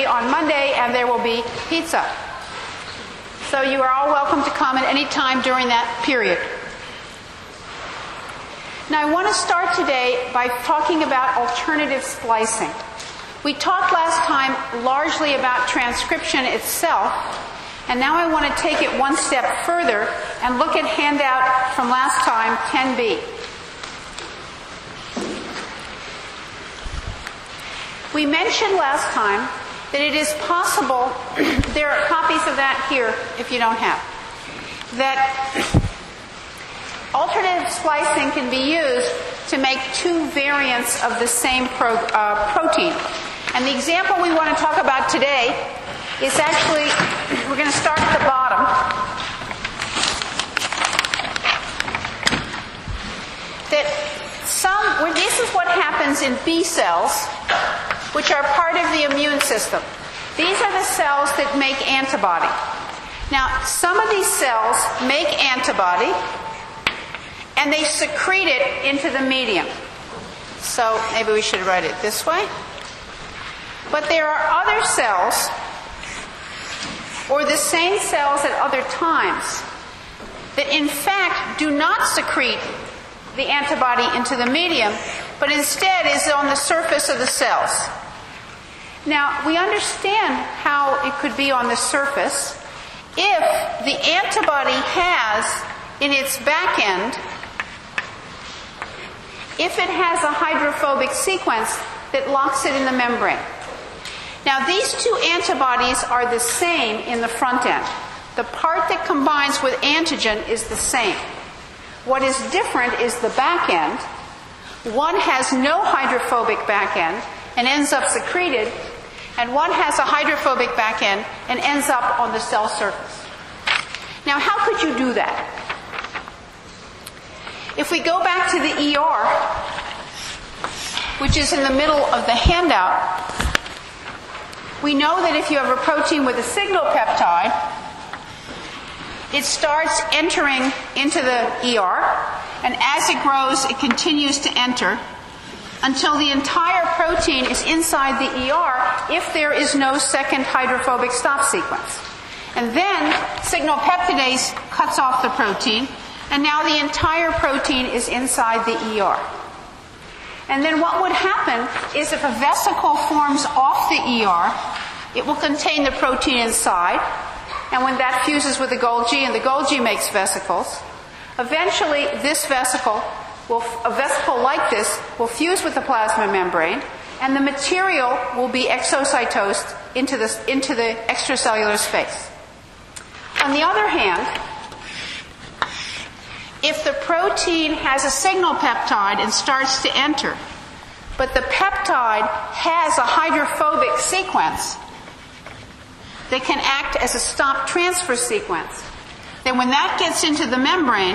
on Monday, and there will be pizza. So you are all welcome to come at any time during that period. Now I want to start today by talking about alternative splicing. We talked last time largely about transcription itself, and now I want to take it one step further and look at handout from last time, 10b. We mentioned last time that it is possible, there are copies of that here if you don't have, that alternative splicing can be used to make two variants of the same protein. And the example we want to talk about today is actually, we're going to start at the bottom. This is what happens in B cells, which are part of the immune system. These are the cells that make antibody. Now, some of these cells make antibody, and they secrete it into the medium. So maybe we should write it this way. But there are other cells, or the same cells at other times, that in fact do not secrete the antibody into the medium, but instead is on the surface of the cells. Now, we understand how it could be on the surface if the antibody has in its back end, if it has a hydrophobic sequence that locks it in the membrane. Now, these two antibodies are the same in the front end. The part that combines with antigen is the same. What is different is the back end. One has no hydrophobic back end and ends up secreted, and one has a hydrophobic back end and ends up on the cell surface. Now, how could you do that? If we go back to the ER, which is in the middle of the handout, we know that if you have a protein with a signal peptide, it starts entering into the ER, and as it grows, it continues to enter until the entire protein is inside the ER if there is no second hydrophobic stop sequence. And then signal peptidase cuts off the protein, and now the entire protein is inside the ER. And then what would happen is if a vesicle forms off the ER, it will contain the protein inside, and when that fuses with the Golgi, and the Golgi makes vesicles, eventually this vesicle, a vesicle like this, will fuse with the plasma membrane, and the material will be exocytosed into the extracellular space. On the other hand, if the protein has a signal peptide and starts to enter, but the peptide has a hydrophobic sequence that can act as a stop transfer sequence, then when that gets into the membrane,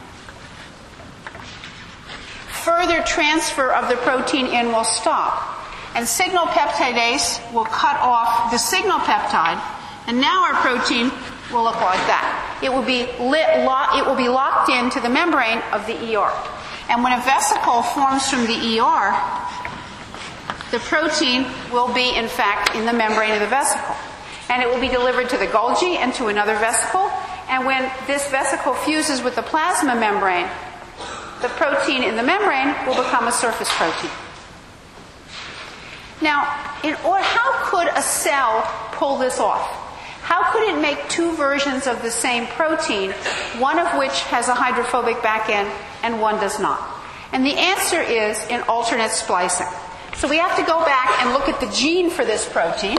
further transfer of the protein in will stop. And signal peptidase will cut off the signal peptide, and now our protein will look like that. It will be locked into the membrane of the ER. And when a vesicle forms from the ER, the protein will be, in fact, in the membrane of the vesicle. And it will be delivered to the Golgi and to another vesicle. And when this vesicle fuses with the plasma membrane, the protein in the membrane will become a surface protein. Now, how could a cell pull this off? How could it make two versions of the same protein, one of which has a hydrophobic back end and one does not? And the answer is in alternate splicing. So we have to go back and look at the gene for this protein.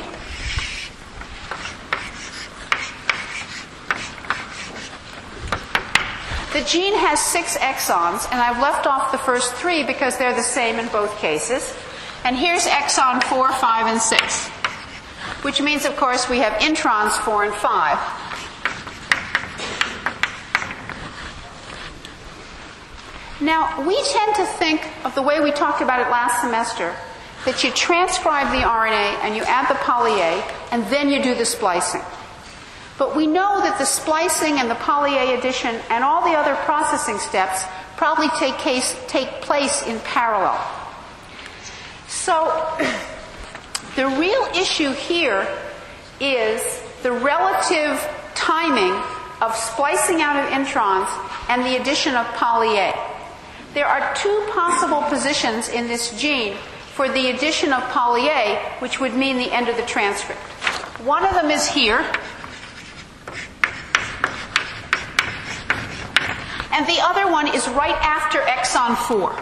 The gene has 6 exons, and I've left off the first 3 because they're the same in both cases. And here's exon 4, 5, and 6, which means, of course, we have introns 4 and 5. Now, we tend to think of the way we talked about it last semester, that you transcribe the RNA and you add the poly-A, and then you do the splicing. But we know that the splicing and the poly-A addition and all the other processing steps probably take place in parallel. So The real issue here is the relative timing of splicing out of introns and the addition of poly A. There are two possible positions in this gene for the addition of poly A, which would mean the end of the transcript. One of them is here, and the other one is right after exon 4.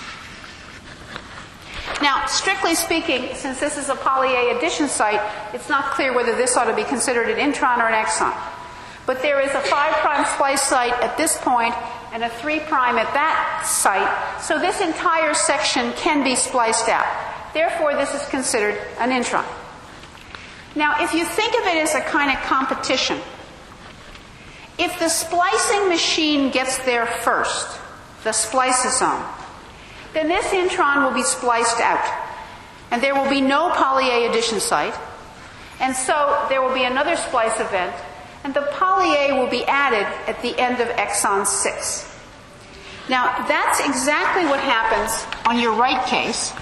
Now, strictly speaking, since this is a poly A addition site, it's not clear whether this ought to be considered an intron or an exon. But there is a 5' splice site at this point and a 3' at that site, so this entire section can be spliced out. Therefore, this is considered an intron. Now, if you think of it as a kind of competition, if the splicing machine gets there first, the spliceosome, then this intron will be spliced out, and there will be no poly A addition site, and so there will be another splice event, and the poly A will be added at the end of exon 6. Now, that's exactly what happens on your right case,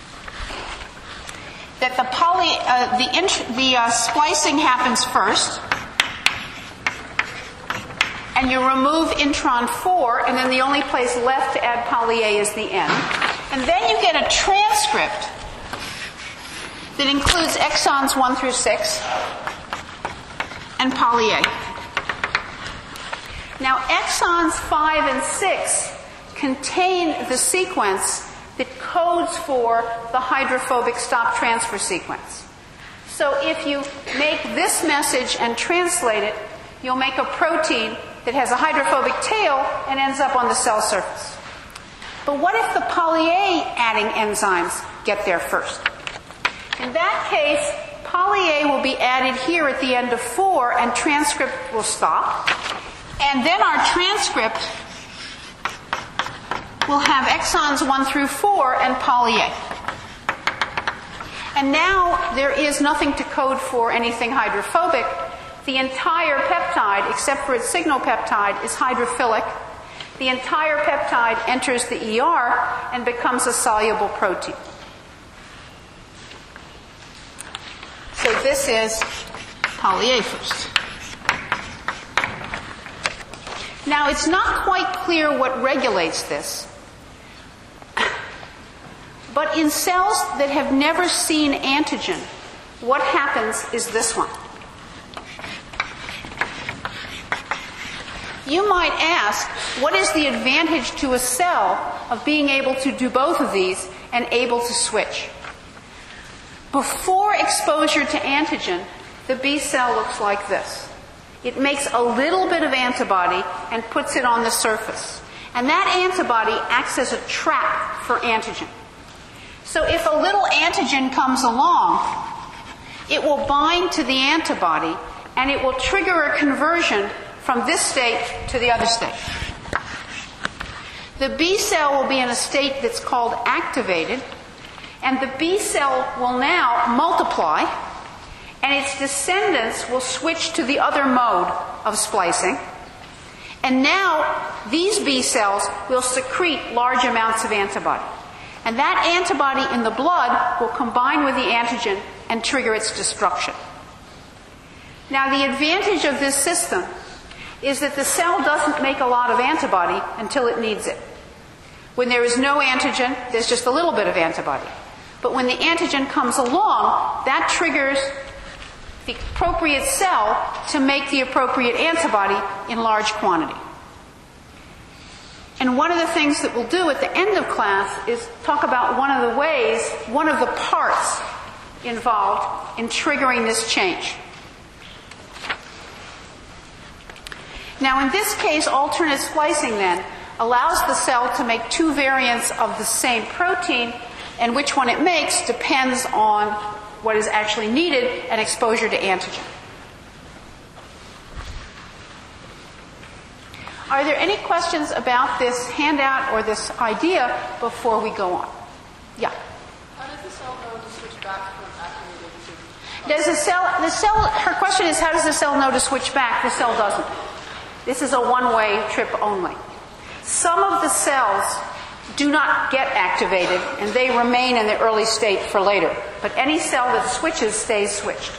that the splicing happens first, and you remove intron 4, and then the only place left to add poly A is the end. And then you get a transcript that includes exons 1 through 6 and poly A. Now, exons 5 and 6 contain the sequence that codes for the hydrophobic stop transfer sequence. So if you make this message and translate it, you'll make a protein that has a hydrophobic tail and ends up on the cell surface. But what if the poly A adding enzymes get there first? In that case, poly A will be added here at the end of 4 and transcript will stop. And then our transcript will have exons 1 through 4 and poly A. And now there is nothing to code for anything hydrophobic. The entire peptide, except for its signal peptide, is hydrophilic. The entire peptide enters the ER and becomes a soluble protein. So this is poly A first. Now, it's not quite clear what regulates this. But in cells that have never seen antigen, what happens is this one. You might ask, what is the advantage to a cell of being able to do both of these and able to switch? Before exposure to antigen, the B cell looks like this. It makes a little bit of antibody and puts it on the surface. And that antibody acts as a trap for antigen. So if a little antigen comes along, it will bind to the antibody and it will trigger a conversion from this state to the other state. The B cell will be in a state that's called activated, and the B cell will now multiply, and its descendants will switch to the other mode of splicing. And now these B cells will secrete large amounts of antibody. And that antibody in the blood will combine with the antigen and trigger its destruction. Now, the advantage of this system is that the cell doesn't make a lot of antibody until it needs it. When there is no antigen, there's just a little bit of antibody. But when the antigen comes along, that triggers the appropriate cell to make the appropriate antibody in large quantity. And one of the things that we'll do at the end of class is talk about one of the ways, one of the parts involved in triggering this change. Now, in this case, alternate splicing then allows the cell to make two variants of the same protein, and which one it makes depends on what is actually needed and exposure to antigen. Are there any questions about this handout or this idea before we go on? Yeah. How does the cell know to switch back from activated to... Does the cell, her question is, how does the cell know to switch back? The cell doesn't. This is a one-way trip only. Some of the cells do not get activated, and they remain in the early state for later. But any cell that switches stays switched.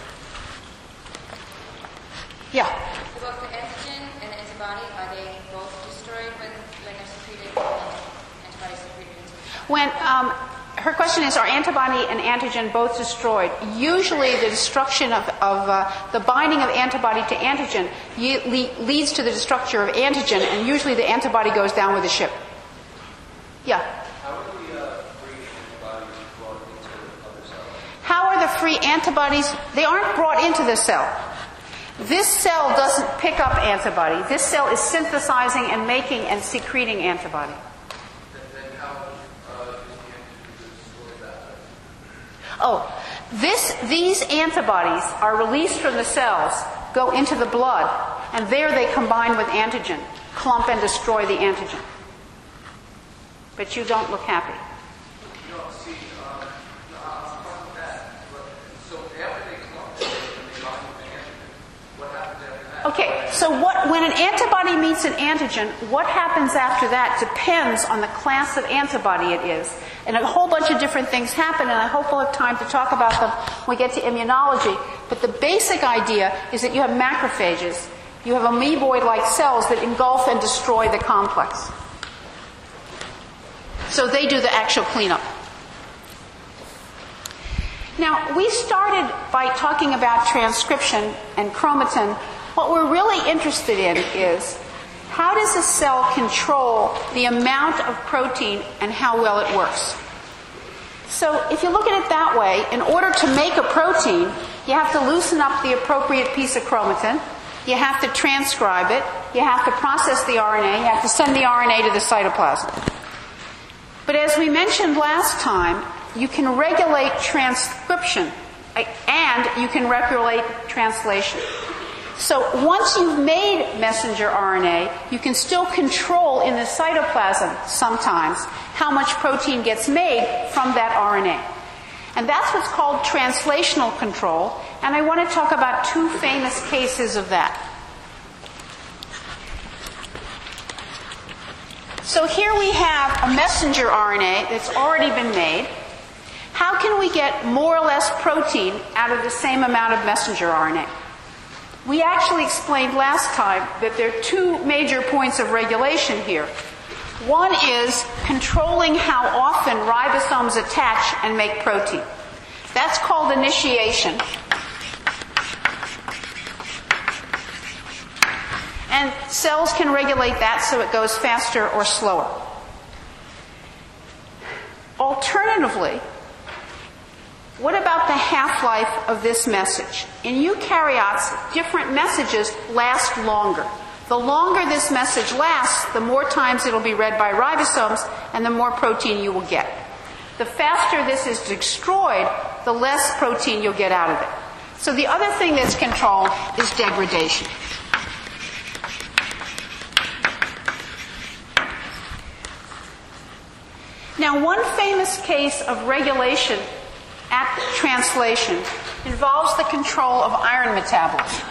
Yeah? About the antigen and antibody, are they both destroyed when they're secreted and antibodies secreted into the cell? Her question is, are antibody and antigen both destroyed? Usually the destruction of the binding of antibody to antigen leads to the destruction of antigen, and usually the antibody goes down with the ship. Yeah? How are the free antibodies brought into other cells? How are the free antibodies? They aren't brought into the cell. This cell doesn't pick up antibody. This cell is synthesizing and making and secreting antibody. Then how does the antigen destroy that? Oh, these antibodies are released from the cells, go into the blood, and there they combine with antigen, clump and destroy the antigen. But you don't look happy. No, see, I was talking that. So after they clump and they bind with the antigen, what happens after that? Okay, so when an antibody meets an antigen, what happens after that depends on the class of antibody it is. And a whole bunch of different things happen, and I hope we'll have time to talk about them when we get to immunology. But the basic idea is that you have macrophages. You have amoeboid-like cells that engulf and destroy the complex. So they do the actual cleanup. Now, we started by talking about transcription and chromatin. What we're really interested in is how does a cell control the amount of protein and how well it works? So if you look at it that way, in order to make a protein, you have to loosen up the appropriate piece of chromatin. You have to transcribe it. You have to process the RNA. You have to send the RNA to the cytoplasm. But as we mentioned last time, you can regulate transcription and you can regulate translation. So once you've made messenger RNA, you can still control in the cytoplasm sometimes how much protein gets made from that RNA. And that's what's called translational control, and I want to talk about two famous cases of that. So here we have a messenger RNA that's already been made. How can we get more or less protein out of the same amount of messenger RNA? We actually explained last time that there are two major points of regulation here. One is controlling how often ribosomes attach and make protein. That's called initiation. And cells can regulate that so it goes faster or slower. Alternatively, what about the half-life of this message? In eukaryotes, different messages last longer. The longer this message lasts, the more times it'll be read by ribosomes and the more protein you will get. The faster this is destroyed, the less protein you'll get out of it. So the other thing that's controlled is degradation. Now, one famous case of regulation at translation involves the control of iron metabolism.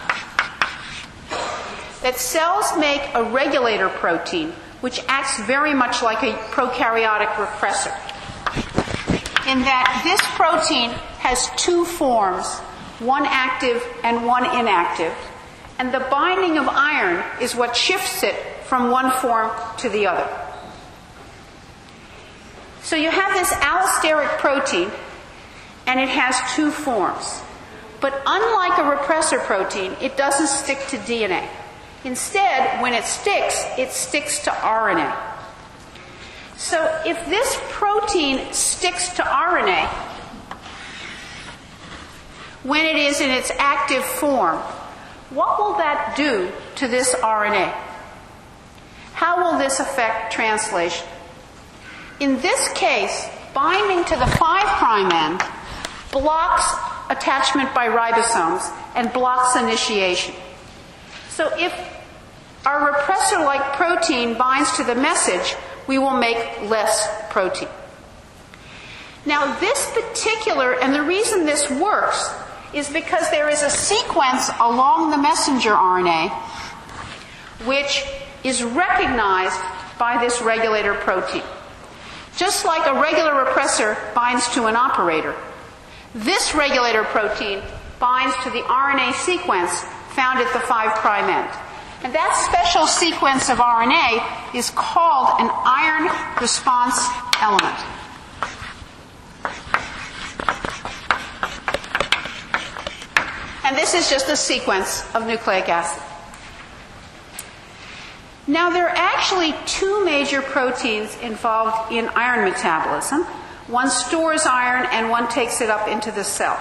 That cells make a regulator protein which acts very much like a prokaryotic repressor. In that this protein has two forms, one active and one inactive, and the binding of iron is what shifts it from one form to the other. So you have this allosteric protein, and it has two forms. But unlike a repressor protein, it doesn't stick to DNA. Instead, when it sticks to RNA. So if this protein sticks to RNA, when it is in its active form, what will that do to this RNA? How will this affect translation? In this case, binding to the 5' end blocks attachment by ribosomes and blocks initiation. So if our repressor-like protein binds to the message, we will make less protein. Now this particular, and the reason this works, is because there is a sequence along the messenger RNA which is recognized by this regulator protein. Just like a regular repressor binds to an operator, this regulator protein binds to the RNA sequence found at the 5' end. And that special sequence of RNA is called an iron response element. And this is just a sequence of nucleic acid. Now, there are actually two major proteins involved in iron metabolism. One stores iron and one takes it up into the cell.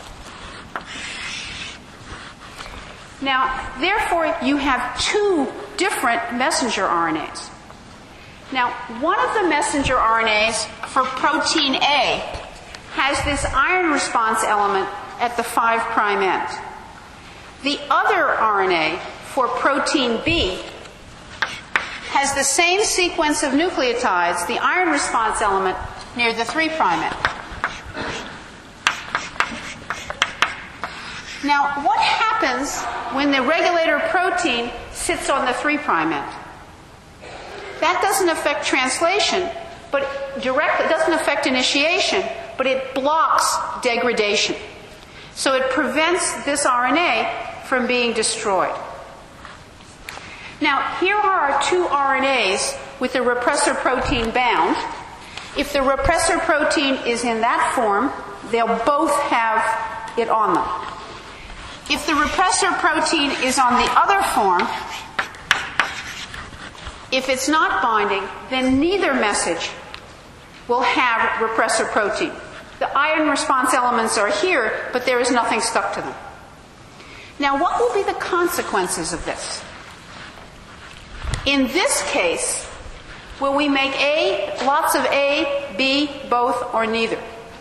Now, therefore, you have two different messenger RNAs. Now, one of the messenger RNAs for protein A has this iron response element at the 5' end. The other RNA for protein B has the same sequence of nucleotides, the iron response element, near the 3' end. Now, what happens when the regulator protein sits on the 3' end? That doesn't affect translation, but directly, it doesn't affect initiation, but it blocks degradation. So it prevents this RNA from being destroyed. Now, here are our two RNAs with the repressor protein bound. If the repressor protein is in that form, they'll both have it on them. If the repressor protein is on the other form, if it's not binding, then neither message will have repressor protein. The iron response elements are here, but there is nothing stuck to them. Now, what will be the consequences of this? In this case, will we make A, lots of A, B, both, or neither?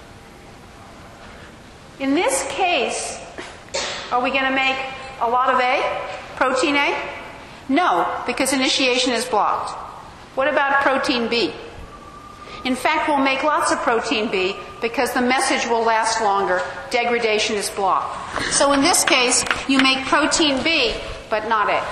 In this case, are we going to make a lot of A, protein A? No, because initiation is blocked. What about protein B? In fact, we'll make lots of protein B because the message will last longer. Degradation is blocked. So in this case, you make protein B, but not A.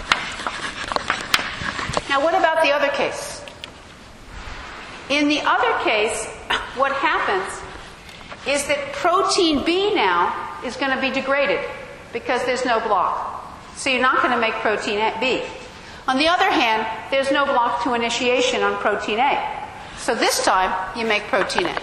Now, what about the other case? In the other case, what happens is that protein B now is going to be degraded because there's no block. So you're not going to make protein B. On the other hand, there's no block to initiation on protein A. So this time, you make protein A.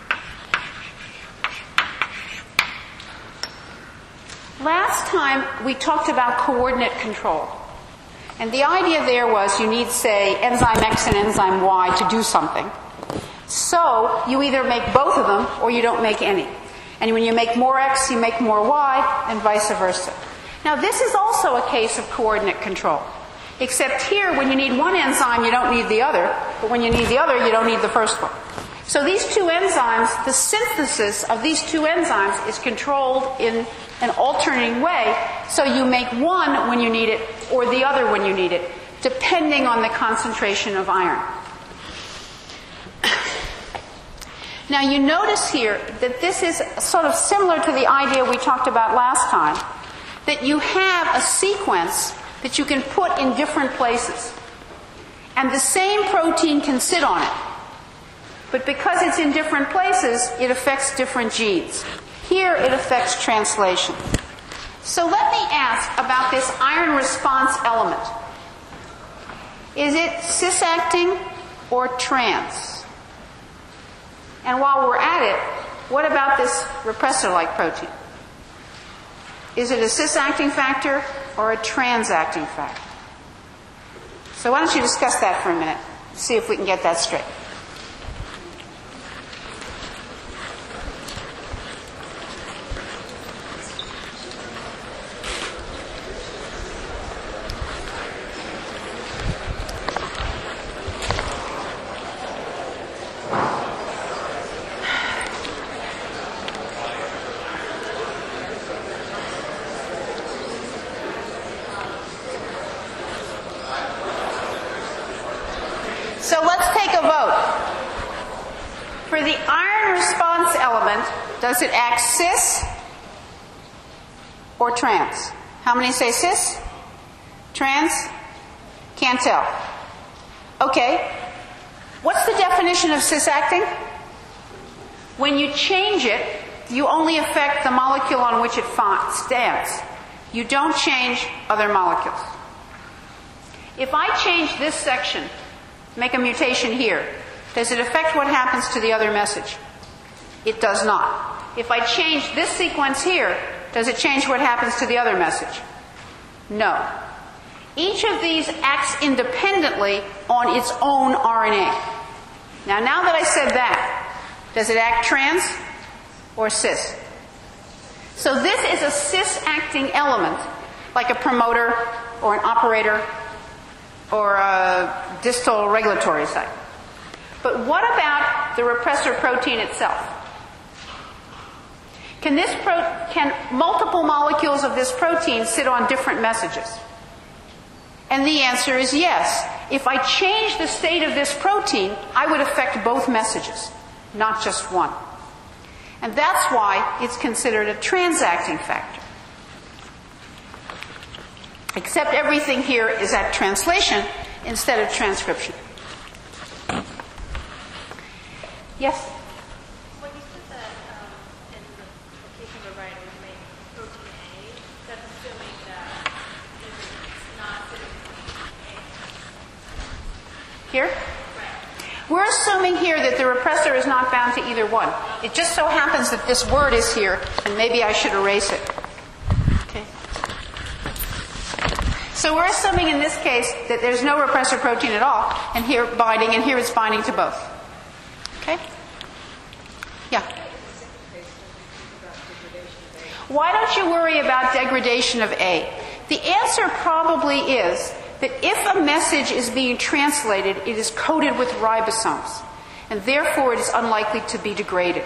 Last time, we talked about coordinate control. And the idea there was you need, say, enzyme X and enzyme Y to do something. So you either make both of them or you don't make any. And when you make more X, you make more Y, and vice versa. Now, this is also a case of coordinate control. Except here, when you need one enzyme, you don't need the other. But when you need the other, you don't need the first one. So these two enzymes, the synthesis of these two enzymes is controlled in an alternating way. So you make one when you need it or the other when you need it, depending on the concentration of iron. Now you notice here that this is sort of similar to the idea we talked about last time, that you have a sequence that you can put in different places. And the same protein can sit on it. But because it's in different places, it affects different genes. Here, it affects translation. So let me ask about this iron response element. Is it cis-acting or trans? And while we're at it, what about this repressor-like protein? Is it a cis-acting factor or a trans-acting factor? So why don't you discuss that for a minute, see if we can get that straight. So let's take a vote. For the iron response element, does it act cis or trans? How many say cis? Trans? Can't tell. Okay. What's the definition of cis-acting? When you change it, you only affect the molecule on which it stands. You don't change other molecules. If I change this section, make a mutation here, does it affect what happens to the other message? It does not. If I change this sequence here, does it change what happens to the other message? No. Each of these acts independently on its own RNA. Now that I said that, does it act trans or cis? So this is a cis-acting element, like a promoter or an operator or a distal regulatory site. But what about the repressor protein itself? Can multiple molecules of this protein sit on different messages? And the answer is yes. If I change the state of this protein, I would affect both messages, not just one. And that's why it's considered a transacting factor. Except everything here is at translation instead of transcription. Yes? When you said that in the location of a writer would make protein A, that's assuming that it's not sitting A. Here? Right. We're assuming here that the repressor is not bound to either one. It just so happens that this word is here, and maybe I should erase it. Okay. So we're assuming in this case that there's no repressor protein at all, and here it's binding to both. Okay? Yeah. Why don't you worry about degradation of A? The answer probably is that if a message is being translated, it is coated with ribosomes, and therefore it is unlikely to be degraded.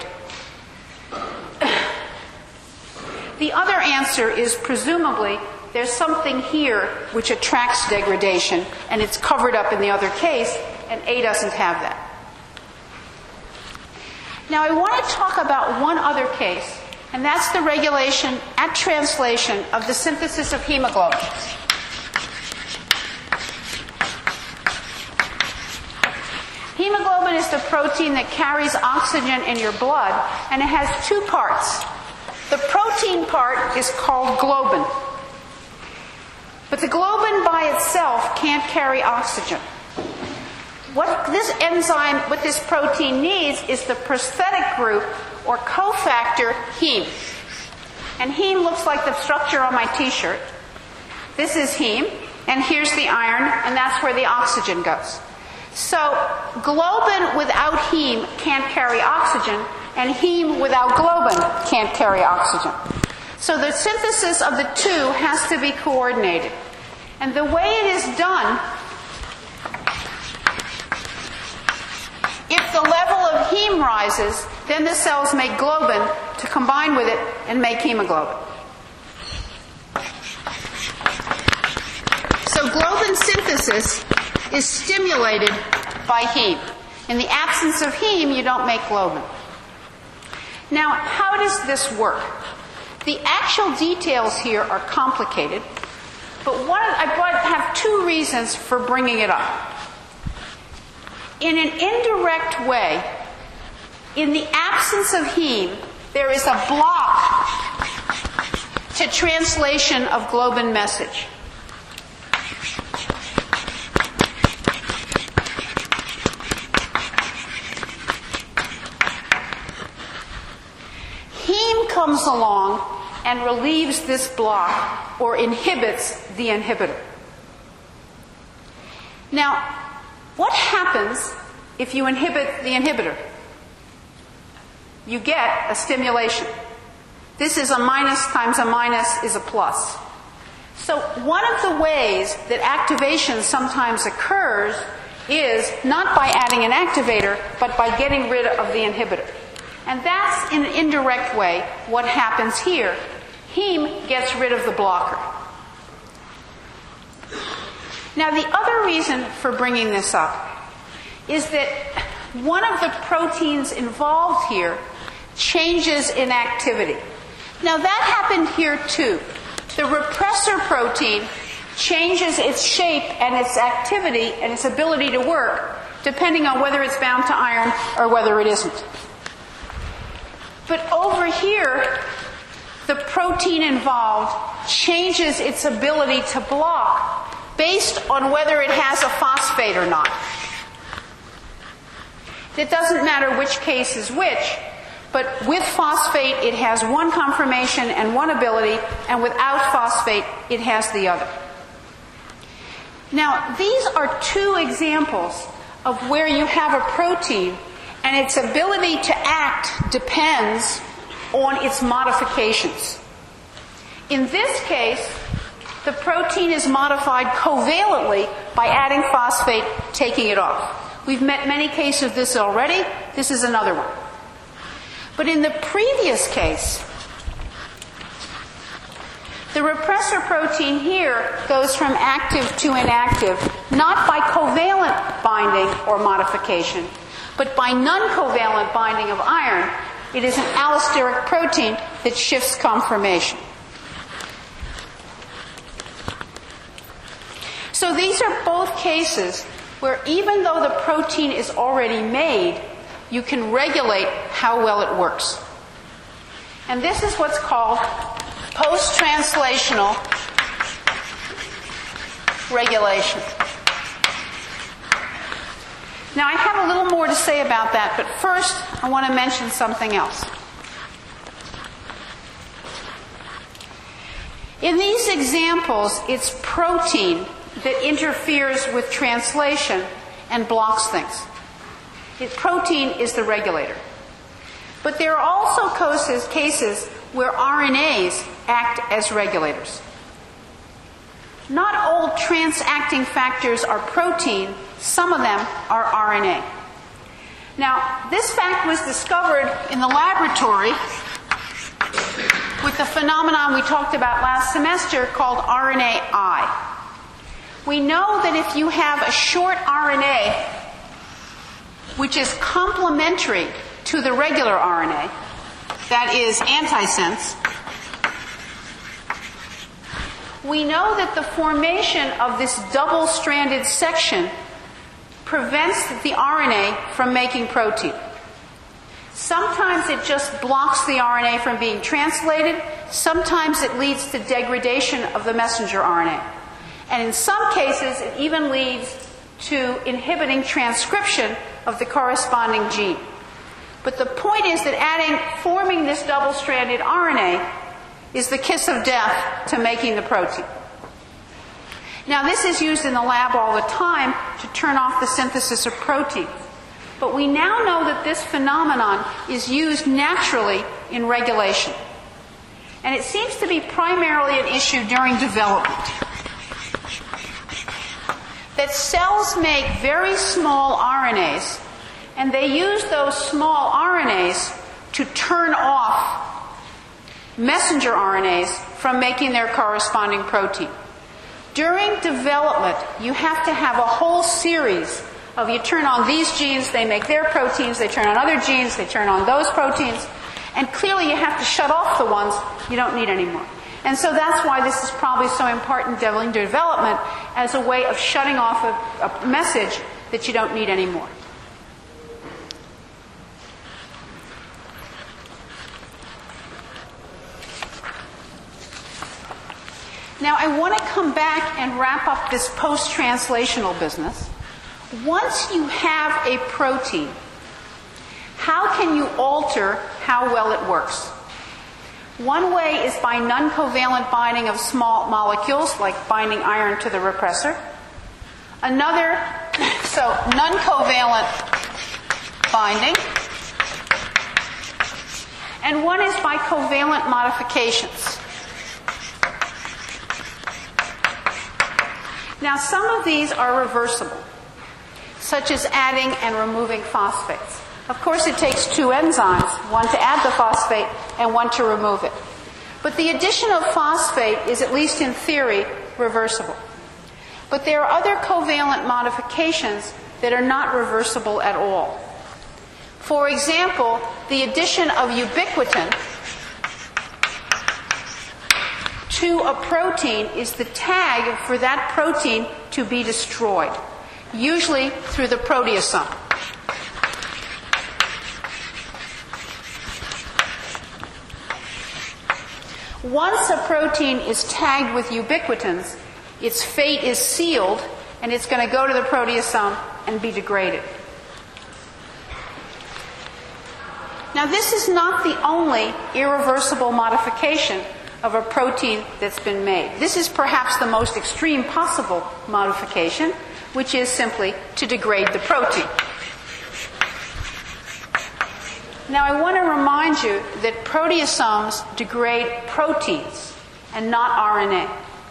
The other answer is presumably there's something here which attracts degradation, and it's covered up in the other case, and A doesn't have that. Now I want to talk about one other case, and that's the regulation at translation of the synthesis of hemoglobin. Hemoglobin is the protein that carries oxygen in your blood, and it has two parts. The protein part is called globin. But the globin by itself can't carry oxygen. What this protein needs is the prosthetic group or cofactor heme. And heme looks like the structure on my t-shirt. This is heme, and here's the iron, and that's where the oxygen goes. So globin without heme can't carry oxygen, and heme without globin can't carry oxygen. So the synthesis of the two has to be coordinated. And the way it is done, if the level of heme rises, then the cells make globin to combine with it and make hemoglobin. So globin synthesis is stimulated by heme. In the absence of heme, you don't make globin. Now, how does this work? The actual details here are complicated, but I have two reasons for bringing it up. In an indirect way, in the absence of heme, there is a block to translation of globin message. Heme comes along and relieves this block or inhibits the inhibitor. Now, what happens if you inhibit the inhibitor? You get a stimulation. This is a minus times a minus is a plus. So one of the ways that activation sometimes occurs is not by adding an activator, but by getting rid of the inhibitor. And that's, in an indirect way, what happens here. Heme gets rid of the blocker. Now, the other reason for bringing this up is that one of the proteins involved here changes in activity. Now, that happened here too. The repressor protein changes its shape and its activity and its ability to work depending on whether it's bound to iron or whether it isn't. But over here, the protein involved changes its ability to block based on whether it has a phosphate or not. It doesn't matter which case is which, but with phosphate it has one conformation and one ability, and without phosphate it has the other. Now, these are two examples of where you have a protein and its ability to act depends on its modifications. In this case, the protein is modified covalently by adding phosphate, taking it off. We've met many cases of this already. This is another one. But in the previous case, the repressor protein here goes from active to inactive, not by covalent binding or modification, but by non-covalent binding of iron. It is an allosteric protein that shifts conformation. So these are both cases where even though the protein is already made, you can regulate how well it works. And this is what's called post-translational regulation. Now, I have a little more to say about that, but first I want to mention something else. In these examples, it's protein that interferes with translation and blocks things. Protein is the regulator. But there are also cases where RNAs act as regulators. Not all transacting factors are protein. Some of them are RNA. Now, this fact was discovered in the laboratory with the phenomenon we talked about last semester called RNAi. We know that if you have a short RNA, which is complementary to the regular RNA, that is antisense, we know that the formation of this double-stranded section prevents the RNA from making protein. Sometimes it just blocks the RNA from being translated. Sometimes it leads to degradation of the messenger RNA. And in some cases, it even leads to inhibiting transcription of the corresponding gene. But the point is that forming this double-stranded RNA is the kiss of death to making the protein. Now, this is used in the lab all the time to turn off the synthesis of protein. But we now know that this phenomenon is used naturally in regulation. And it seems to be primarily an issue during development. That cells make very small RNAs, and they use those small RNAs to turn off messenger RNAs from making their corresponding protein. During development, you have to have a whole series of you turn on these genes, they make their proteins, they turn on other genes, they turn on those proteins, and clearly you have to shut off the ones you don't need anymore. And so that's why this is probably so important during development as a way of shutting off a message that you don't need anymore. Now, I want to come back and wrap up this post-translational business. Once you have a protein, how can you alter how well it works? One way is by non-covalent binding of small molecules, like binding iron to the repressor. Another, so non-covalent binding. And one is by covalent modifications. Now, some of these are reversible, such as adding and removing phosphates. Of course, it takes two enzymes, one to add the phosphate and one to remove it. But the addition of phosphate is, at least in theory, reversible. But there are other covalent modifications that are not reversible at all. For example, the addition of ubiquitin to a protein is the tag for that protein to be destroyed. usually through the proteasome. Once a protein is tagged with ubiquitins, its fate is sealed, and it's going to go to the proteasome and be degraded. Now, this is not the only irreversible modification of a protein that's been made. This is perhaps the most extreme possible modification, which is simply to degrade the protein. Now, I want to remind you that proteasomes degrade proteins and not RNA.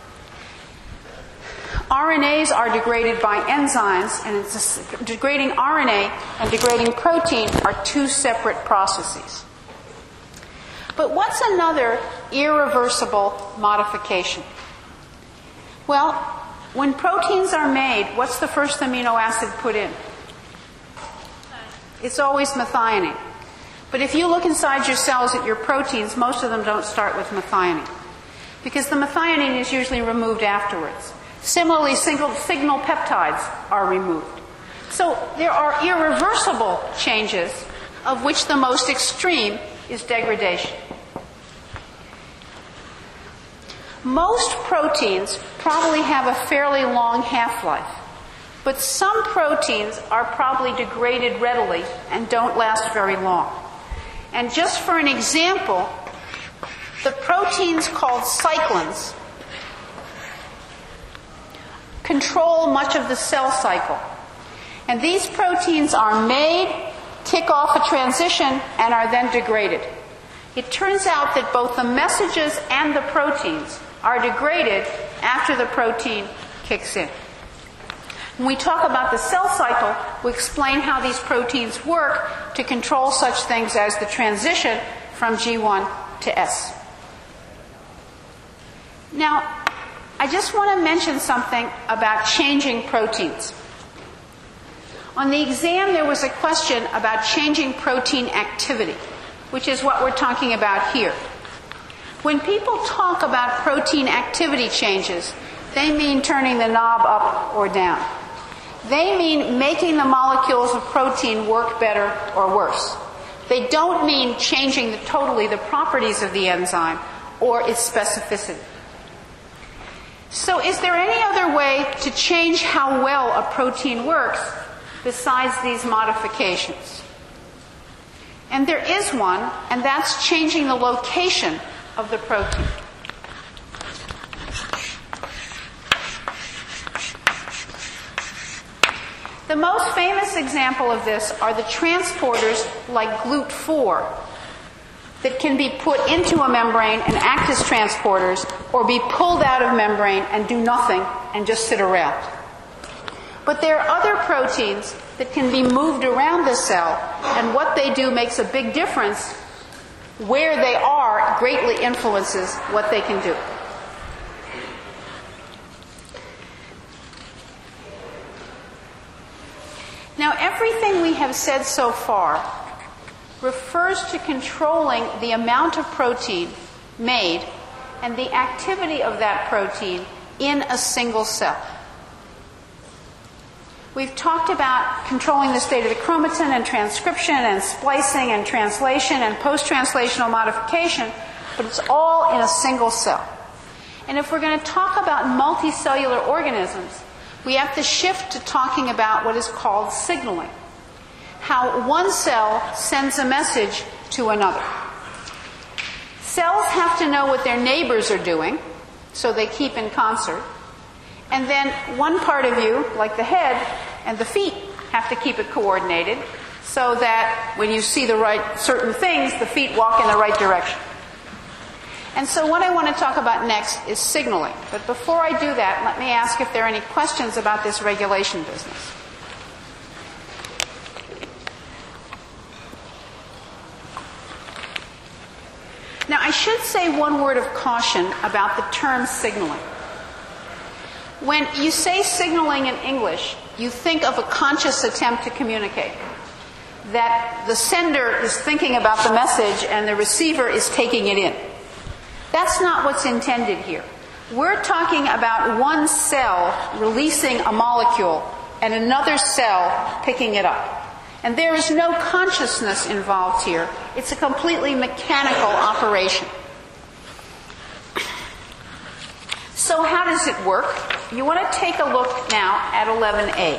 RNAs are degraded by enzymes, and degrading RNA and degrading protein are two separate processes. But what's another irreversible modification? Well, when proteins are made, what's the first amino acid put in? It's always methionine. But if you look inside your cells at your proteins, most of them don't start with methionine, because the methionine is usually removed afterwards. Similarly, signal peptides are removed. So there are irreversible changes, of which the most extreme is degradation. Most proteins probably have a fairly long half-life, but some proteins are probably degraded readily and don't last very long. And just for an example, the proteins called cyclins control much of the cell cycle. And these proteins are made, kick off a transition, and are then degraded. It turns out that both the messages and the proteins are degraded after the protein kicks in. When we talk about the cell cycle, we explain how these proteins work to control such things as the transition from G1 to S. Now, I just want to mention something about changing proteins. On the exam, there was a question about changing protein activity, which is what we're talking about here. When people talk about protein activity changes, they mean turning the knob up or down. They mean making the molecules of protein work better or worse. They don't mean changing totally the properties of the enzyme or its specificity. So is there any other way to change how well a protein works besides these modifications? And there is one, and that's changing the location of the protein. The most famous example of this are the transporters like GLUT4 that can be put into a membrane and act as transporters, or be pulled out of membrane and do nothing and just sit around. But there are other proteins that can be moved around the cell, and what they do makes a big difference. Where they are greatly influences what they can do. Now, everything we have said so far refers to controlling the amount of protein made and the activity of that protein in a single cell. We've talked about controlling the state of the chromatin and transcription and splicing and translation and post-translational modification, but it's all in a single cell. And if we're going to talk about multicellular organisms, we have to shift to talking about what is called signaling. How one cell sends a message to another. Cells have to know what their neighbors are doing, so they keep in concert. And then one part of you, like the head and the feet, have to keep it coordinated so that when you see the right certain things, the feet walk in the right direction. And so what I want to talk about next is signaling. But before I do that, let me ask if there are any questions about this regulation business. Now, I should say one word of caution about the term signaling. When you say signaling in English, you think of a conscious attempt to communicate. That the sender is thinking about the message and the receiver is taking it in. That's not what's intended here. We're talking about one cell releasing a molecule and another cell picking it up. And there is no consciousness involved here. It's a completely mechanical operation. So how does it work? You want to take a look now at 11a.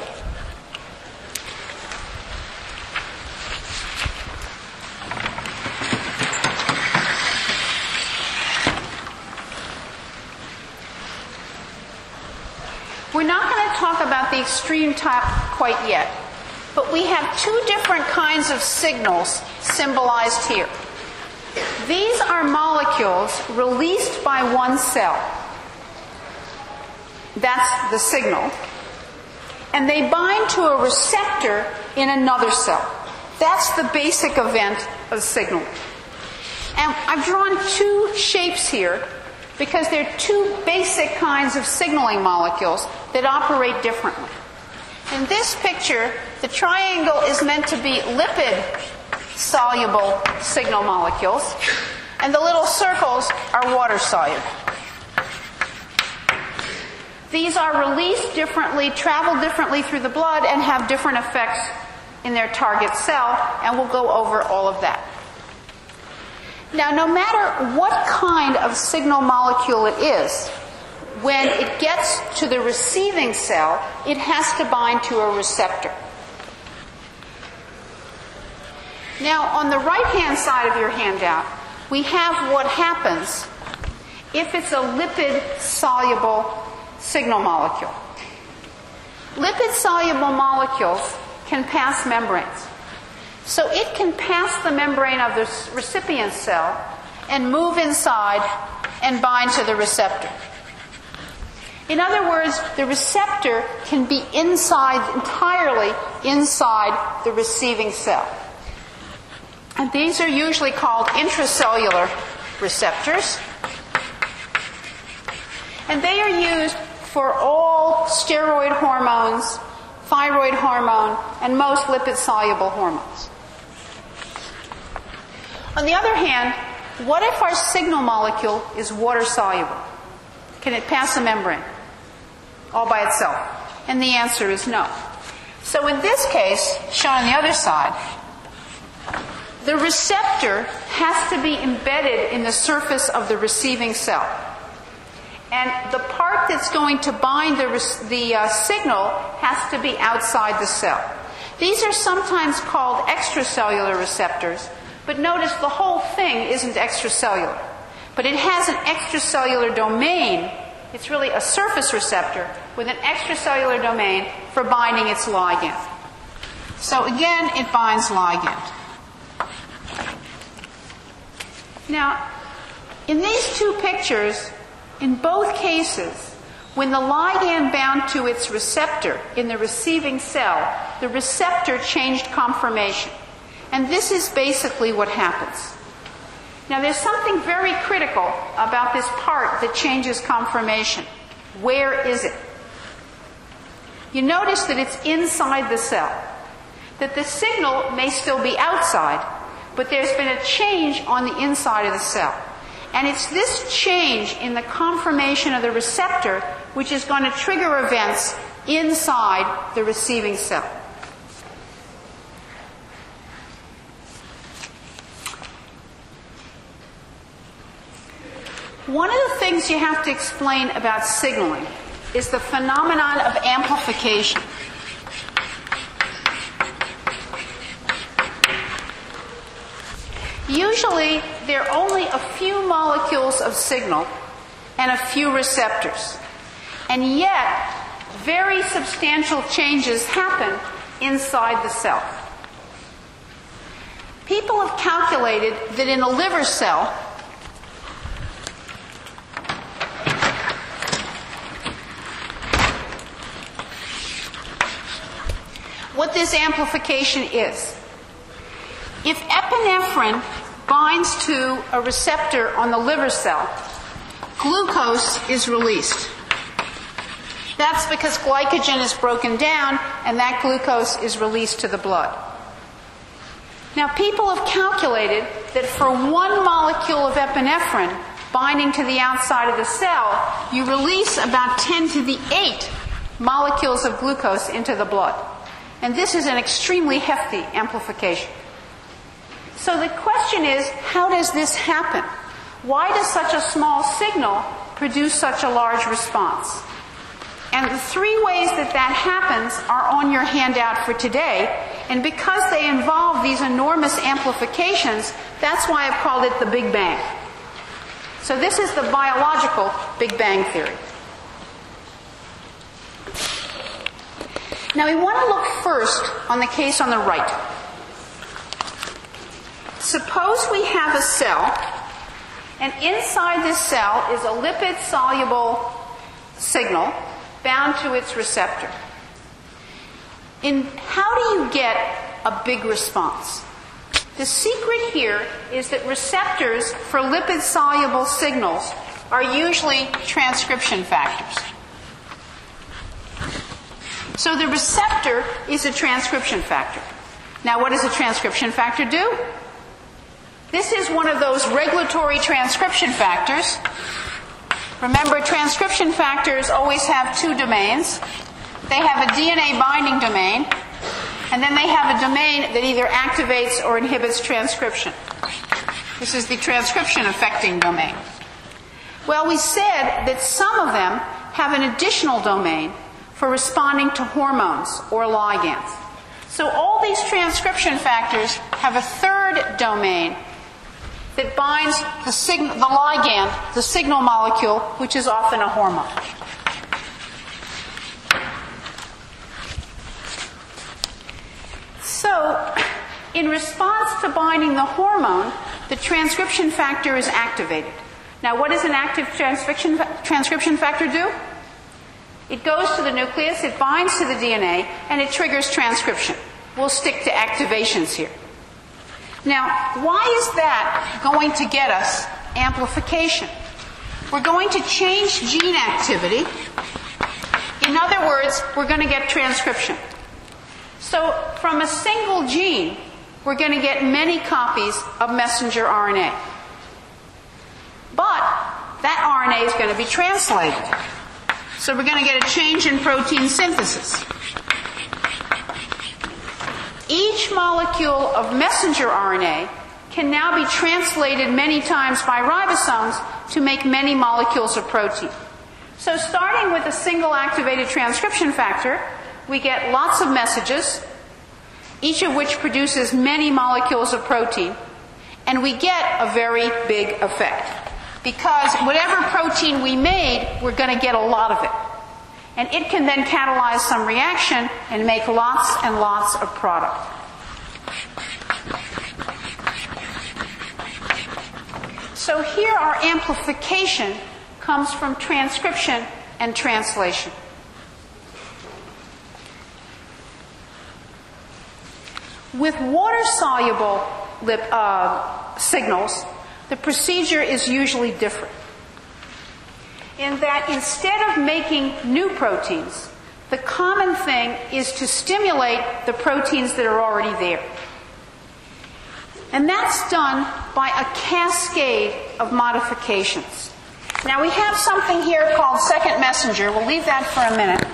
We're not going to talk about the extreme type quite yet, but we have two different kinds of signals symbolized here. These are molecules released by one cell. That's the signal. And they bind to a receptor in another cell. That's the basic event of signaling. And I've drawn two shapes here because they're two basic kinds of signaling molecules that operate differently. In this picture, the triangle is meant to be lipid-soluble signal molecules, and the little circles are water-soluble. These are released differently, travel differently through the blood, and have different effects in their target cell, and we'll go over all of that. Now, no matter what kind of signal molecule it is, when it gets to the receiving cell, it has to bind to a receptor. Now, on the right-hand side of your handout, we have what happens if it's a lipid-soluble signal molecule. Lipid-soluble molecules can pass membranes. So it can pass the membrane of the recipient cell and move inside and bind to the receptor. In other words, the receptor can be entirely inside the receiving cell. And these are usually called intracellular receptors. And they are used for all steroid hormones, thyroid hormone, and most lipid-soluble hormones. On the other hand, what if our signal molecule is water-soluble? Can it pass a membrane all by itself? And the answer is no. So in this case, shown on the other side, the receptor has to be embedded in the surface of the receiving cell. And the part that's going to bind the signal has to be outside the cell. These are sometimes called extracellular receptors, but notice the whole thing isn't extracellular. But it has an extracellular domain. It's really a surface receptor with an extracellular domain for binding its ligand. So again, it binds ligand. Now, in these two pictures, in both cases, when the ligand bound to its receptor in the receiving cell, the receptor changed conformation. And this is basically what happens. Now, there's something very critical about this part that changes conformation. Where is it? You notice that it's inside the cell. That the signal may still be outside, but there's been a change on the inside of the cell. And it's this change in the conformation of the receptor which is going to trigger events inside the receiving cell. One of the things you have to explain about signaling is the phenomenon of amplification. Usually, there are only a few molecules of signal and a few receptors. And yet, very substantial changes happen inside the cell. People have calculated that in a liver cell, what this amplification is. If epinephrine binds to a receptor on the liver cell, glucose is released. That's because glycogen is broken down and that glucose is released to the blood. Now, people have calculated that for one molecule of epinephrine binding to the outside of the cell, you release about 10 to the 8 molecules of glucose into the blood. And this is an extremely hefty amplification. So the question is, how does this happen? Why does such a small signal produce such a large response? And the three ways that that happens are on your handout for today. And because they involve these enormous amplifications, that's why I've called it the Big Bang. So this is the biological Big Bang theory. Now we want to look first on the case on the right. Suppose we have a cell, and inside this cell is a lipid-soluble signal bound to its receptor. How do you get a big response? The secret here is that receptors for lipid-soluble signals are usually transcription factors. So the receptor is a transcription factor. Now, what does a transcription factor do? This is one of those regulatory transcription factors. Remember, transcription factors always have two domains. They have a DNA binding domain, and then they have a domain that either activates or inhibits transcription. This is the transcription affecting domain. Well, we said that some of them have an additional domain for responding to hormones or ligands. So all these transcription factors have a third domain that binds the ligand, the signal molecule, which is often a hormone. So, in response to binding the hormone, the transcription factor is activated. Now, what does an active transcription factor do? It goes to the nucleus, it binds to the DNA, and it triggers transcription. We'll stick to activations here. Now, why is that going to get us amplification? We're going to change gene activity. In other words, we're going to get transcription. So, from a single gene, we're going to get many copies of messenger RNA. But that RNA is going to be translated. So we're going to get a change in protein synthesis. Each molecule of messenger RNA can now be translated many times by ribosomes to make many molecules of protein. So starting with a single activated transcription factor, we get lots of messages, each of which produces many molecules of protein, and we get a very big effect. Because whatever protein we made, we're going to get a lot of it. And it can then catalyze some reaction and make lots and lots of product. So here our amplification comes from transcription and translation. With water-soluble signals, the procedure is usually different. In that instead of making new proteins, the common thing is to stimulate the proteins that are already there. And that's done by a cascade of modifications. Now we have something here called second messenger. We'll leave that for a minute.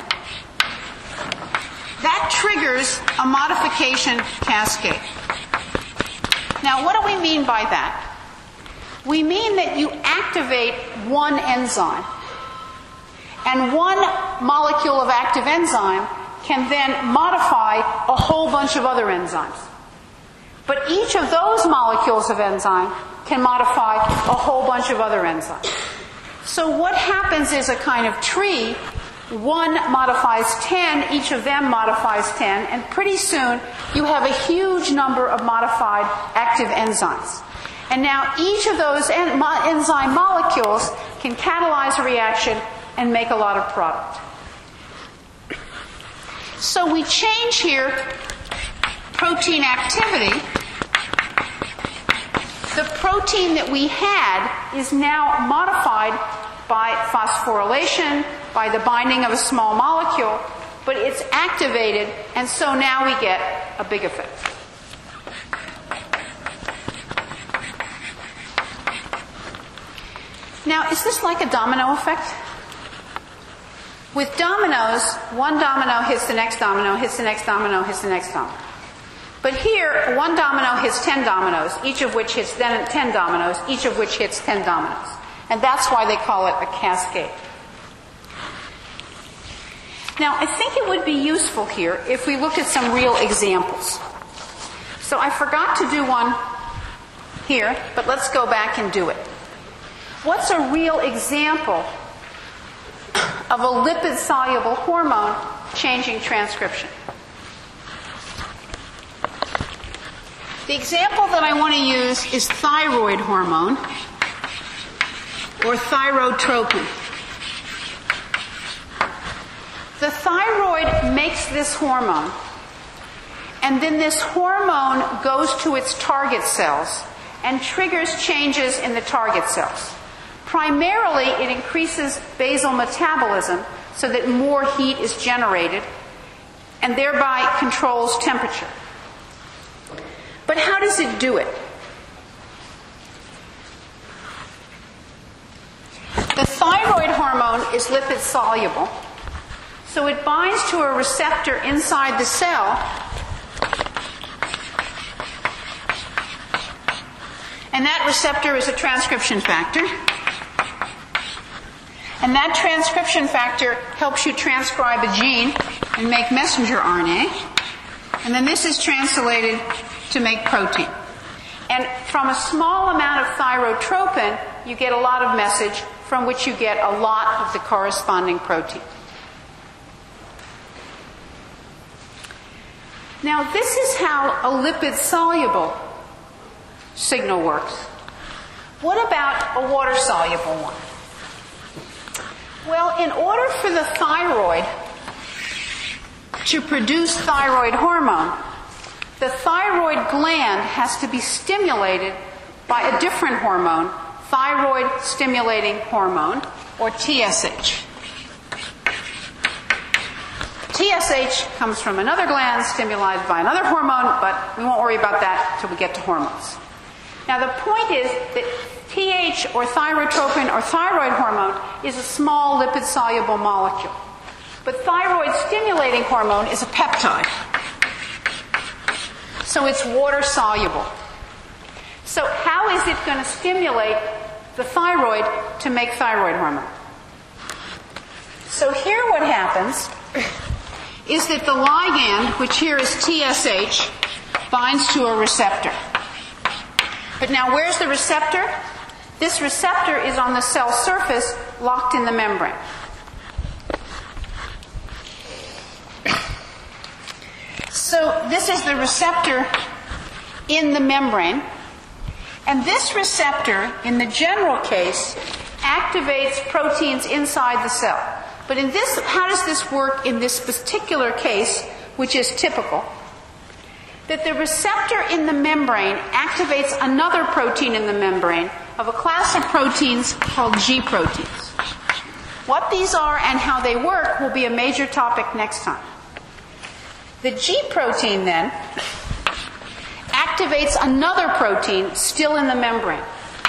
That triggers a modification cascade. Now what do we mean by that? We mean that you activate one enzyme, and one molecule of active enzyme can then modify a whole bunch of other enzymes. But each of those molecules of enzyme can modify a whole bunch of other enzymes. So what happens is a kind of tree. One modifies 10, each of them modifies 10, and pretty soon you have a huge number of modified active enzymes. And now each of those enzyme molecules can catalyze a reaction and make a lot of product. So we change here protein activity. The protein that we had is now modified by phosphorylation, by the binding of a small molecule, but it's activated, and so now we get a big effect. Now, is this like a domino effect? With dominoes, one domino hits the next domino, hits the next domino, hits the next domino. But here, one domino hits 10 dominoes, each of which hits then 10 dominoes, each of which hits 10 dominoes. And that's why they call it a cascade. Now, I think it would be useful here if we looked at some real examples. So I forgot to do one here, but let's go back and do it. What's a real example of a lipid-soluble hormone changing transcription? The example that I want to use is thyroid hormone or thyrotropin. The thyroid makes this hormone, and then this hormone goes to its target cells and triggers changes in the target cells. Primarily, it increases basal metabolism so that more heat is generated and thereby controls temperature. But how does it do it? The thyroid hormone is lipid soluble, so it binds to a receptor inside the cell and that receptor is a transcription factor. And that transcription factor helps you transcribe a gene and make messenger RNA. And then this is translated to make protein. And from a small amount of thyrotropin, you get a lot of message from which you get a lot of the corresponding protein. Now, this is how a lipid-soluble signal works. What about a water-soluble one? Well, in order for the thyroid to produce thyroid hormone, the thyroid gland has to be stimulated by a different hormone, thyroid stimulating hormone, or TSH. TSH comes from another gland stimulated by another hormone, but we won't worry about that until we get to hormones. Now, the point is that TH, or thyrotropin, or thyroid hormone, is a small lipid-soluble molecule. But thyroid-stimulating hormone is a peptide. So it's water-soluble. So how is it going to stimulate the thyroid to make thyroid hormone? So here what happens is that the ligand, which here is TSH, binds to a receptor. But now where's the receptor? This receptor is on the cell surface, locked in the membrane. So this is the receptor in the membrane. And this receptor, in the general case, activates proteins inside the cell. But in this, how does this work in this particular case, which is typical? That the receptor in the membrane activates another protein in the membrane of a class of proteins called G proteins. What these are and how they work will be a major topic next time. The G protein then activates another protein still in the membrane.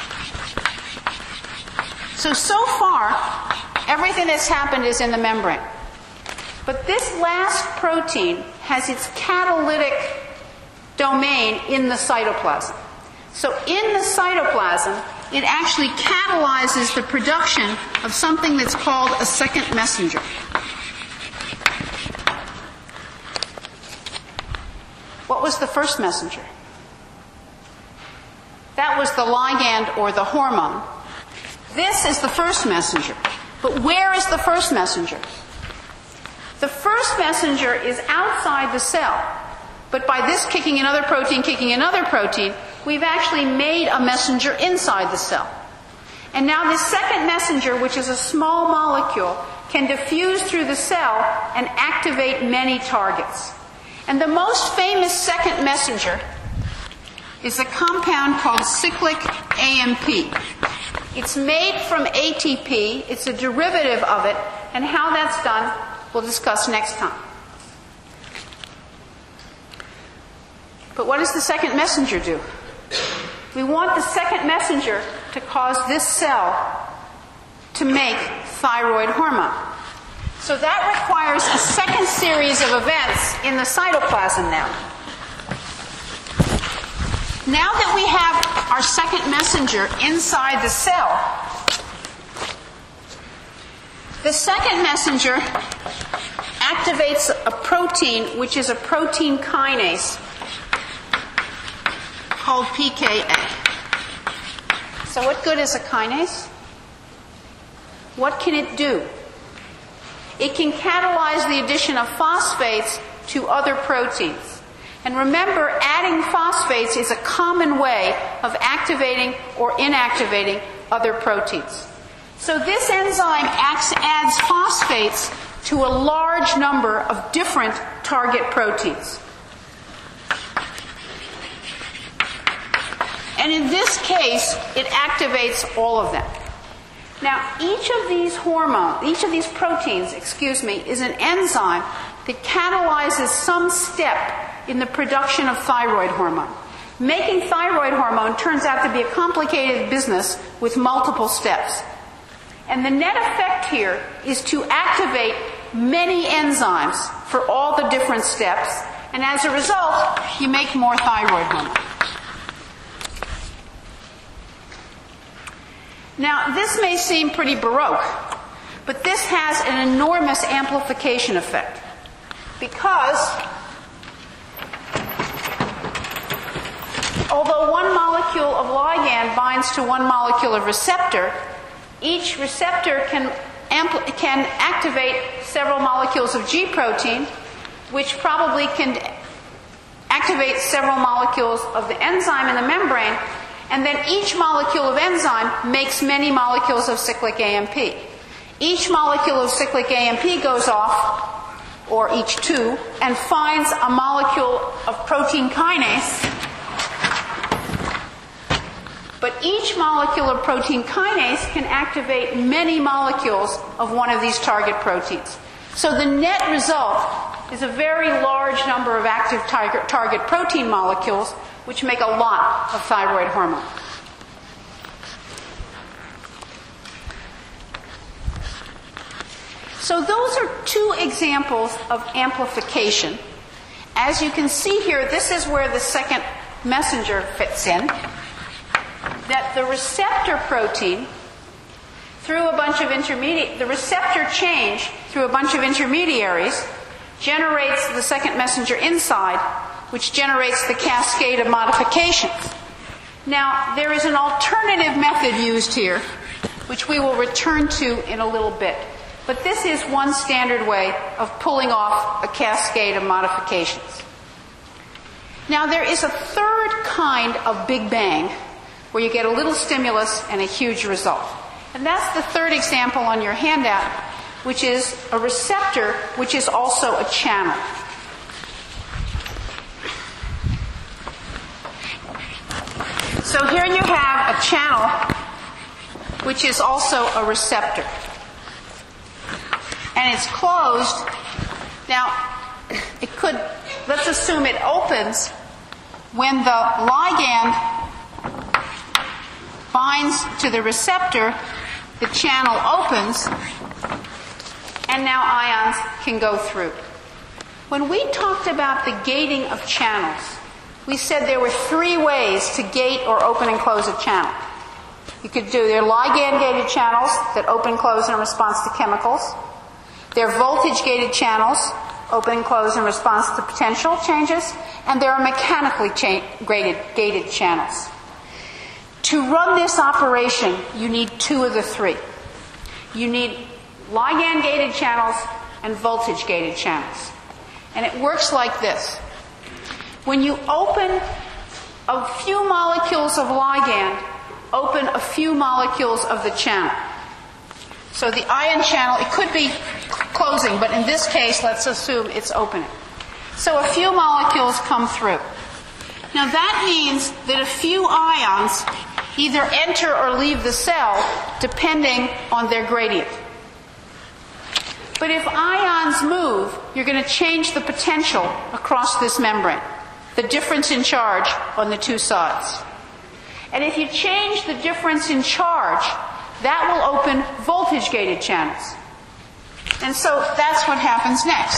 So far, everything that's happened is in the membrane. But this last protein has its catalytic domain in the cytoplasm. So in the cytoplasm, it actually catalyzes the production of something that's called a second messenger. What was the first messenger? That was the ligand or the hormone. This is the first messenger. But where is the first messenger? The first messenger is outside the cell. But by this kicking another protein, we've actually made a messenger inside the cell. And now this second messenger, which is a small molecule, can diffuse through the cell and activate many targets. And the most famous second messenger is a compound called cyclic AMP. It's made from ATP, it's a derivative of it, and how that's done we'll discuss next time. But what does the second messenger do? We want the second messenger to cause this cell to make thyroid hormone. So that requires a second series of events in the cytoplasm now. Now that we have our second messenger inside the cell, the second messenger activates a protein, which is a protein kinase called PKA. So what good is a kinase? What can it do? It can catalyze the addition of phosphates to other proteins. And remember, adding phosphates is a common way of activating or inactivating other proteins. So this enzyme adds phosphates to a large number of different target proteins. And in this case, it activates all of them. Now, each of these proteins, is an enzyme that catalyzes some step in the production of thyroid hormone. Making thyroid hormone turns out to be a complicated business with multiple steps. And the net effect here is to activate many enzymes for all the different steps, and as a result, you make more thyroid hormone. Now, this may seem pretty baroque, but this has an enormous amplification effect, because although one molecule of ligand binds to one molecule of receptor, each receptor can activate several molecules of G protein, which probably can activate several molecules of the enzyme in the membrane, and then each molecule of enzyme makes many molecules of cyclic AMP. Each molecule of cyclic AMP goes off, or each two, and finds a molecule of protein kinase. But each molecule of protein kinase can activate many molecules of one of these target proteins. So the net result is a very large number of active target protein molecules, which make a lot of thyroid hormone. So those are two examples of amplification. As you can see here, this is where the second messenger fits in. That the receptor protein, through a bunch of the receptor change through a bunch of intermediaries, generates the second messenger inside, which generates the cascade of modifications. Now, there is an alternative method used here, which we will return to in a little bit. But this is one standard way of pulling off a cascade of modifications. Now, there is a third kind of Big Bang, where you get a little stimulus and a huge result. And that's the third example on your handout, which is a receptor, which is also a channel. So here you have a channel, which is also a receptor. And it's closed. Now, let's assume it opens when the ligand binds to the receptor, the channel opens, and now ions can go through. When we talked about the gating of channels, we said there were three ways to gate or open and close a channel. There are ligand-gated channels that open and close in response to chemicals. There are voltage-gated channels, open and close in response to potential changes. And there are mechanically gated channels. To run this operation, you need two of the three. You need ligand-gated channels and voltage-gated channels. And it works like this. When you open a few molecules of ligand, open a few molecules of the channel. So the ion channel, it could be closing, but in this case, let's assume it's opening. So a few molecules come through. Now that means that a few ions either enter or leave the cell depending on their gradient. But if ions move, you're going to change the potential across this membrane, the difference in charge on the two sides. And if you change the difference in charge, that will open voltage-gated channels. And so that's what happens next.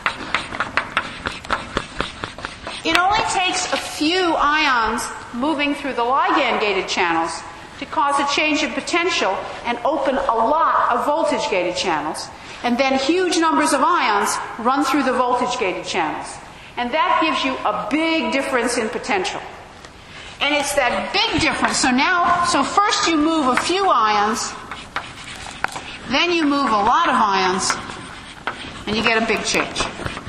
It only takes a few ions moving through the ligand-gated channels to cause a change in potential and open a lot of voltage-gated channels. And then huge numbers of ions run through the voltage-gated channels. And that gives you a big difference in potential. And it's that big difference. So first you move a few ions, then you move a lot of ions, and you get a big change.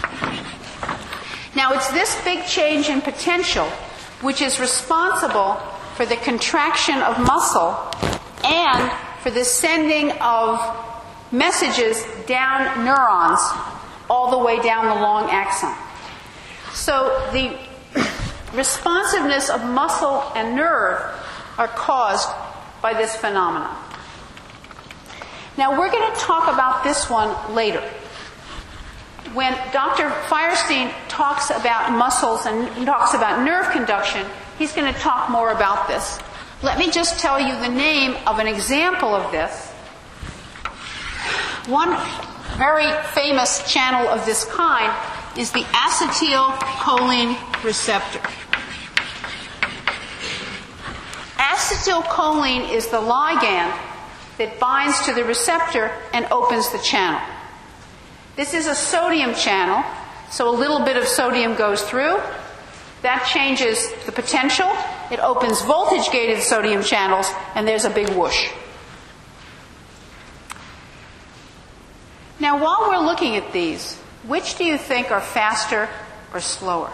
Now it's this big change in potential which is responsible for the contraction of muscle and for the sending of messages down neurons all the way down the long axon. So the responsiveness of muscle and nerve are caused by this phenomenon. Now we're going to talk about this one later. When Dr. Firestein talks about muscles and talks about nerve conduction, he's going to talk more about this. Let me just tell you the name of an example of this. One very famous channel of this kind is the acetylcholine receptor. Acetylcholine is the ligand that binds to the receptor and opens the channel. This is a sodium channel, so a little bit of sodium goes through. That changes the potential. It opens voltage-gated sodium channels, and there's a big whoosh. Now, while we're looking at these, which do you think are faster or slower?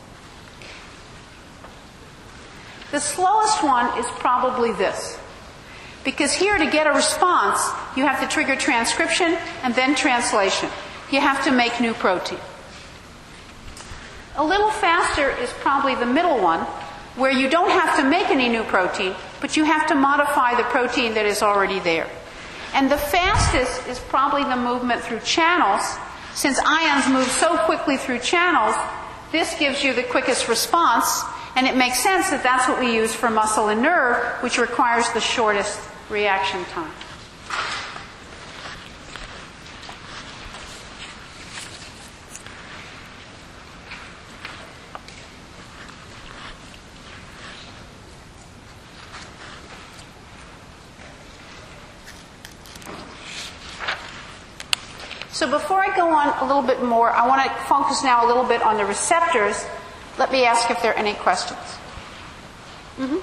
The slowest one is probably this. Because here, to get a response, you have to trigger transcription and then translation. You have to make new protein. A little faster is probably the middle one, where you don't have to make any new protein, but you have to modify the protein that is already there. And the fastest is probably the movement through channels. Since ions move so quickly through channels, this gives you the quickest response, and it makes sense that that's what we use for muscle and nerve, which requires the shortest reaction time. So before I go on a little bit more, I want to focus now a little bit on the receptors. Let me ask if there are any questions. Mm-hmm.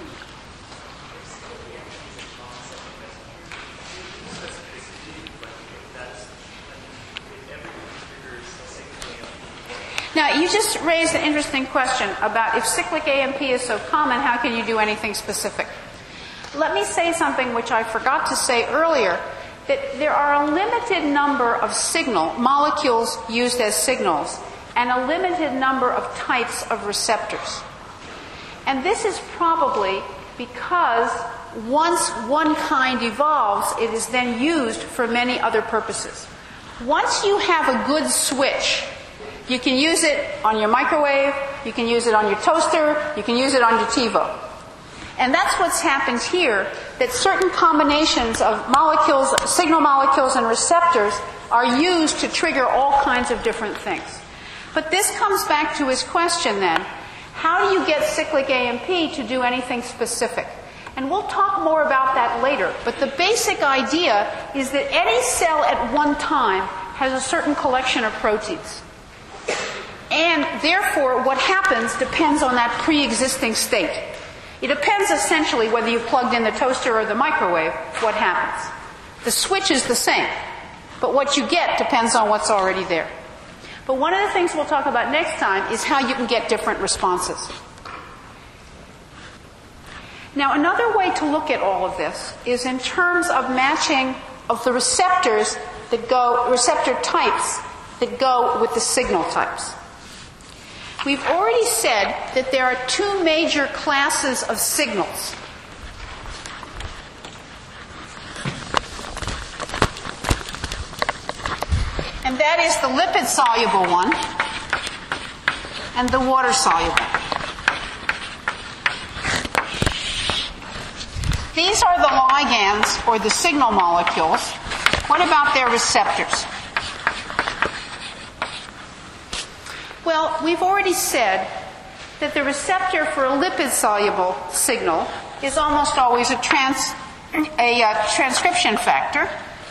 Now, you just raised an interesting question about if cyclic AMP is so common, how can you do anything specific? Let me say something which I forgot to say earlier, that there are a limited number of molecules used as signals, and a limited number of types of receptors. And this is probably because once one kind evolves, it is then used for many other purposes. Once you have a good switch, you can use it on your microwave, you can use it on your toaster, you can use it on your TiVo. And that's what's happened here, that certain combinations of molecules, signal molecules and receptors are used to trigger all kinds of different things. But this comes back to his question then, how do you get cyclic AMP to do anything specific? And we'll talk more about that later, but the basic idea is that any cell at one time has a certain collection of proteins. And therefore, what happens depends on that pre-existing state. It depends essentially whether you've plugged in the toaster or the microwave, what happens. The switch is the same, but what you get depends on what's already there. But one of the things we'll talk about next time is how you can get different responses. Now, another way to look at all of this is in terms of matching of the receptor types that go with the signal types. We've already said that there are two major classes of signals. And that is the lipid-soluble one and the water-soluble. These are the ligands, or the signal molecules. What about their receptors? Well, we've already said that the receptor for a lipid-soluble signal is almost always a transcription factor,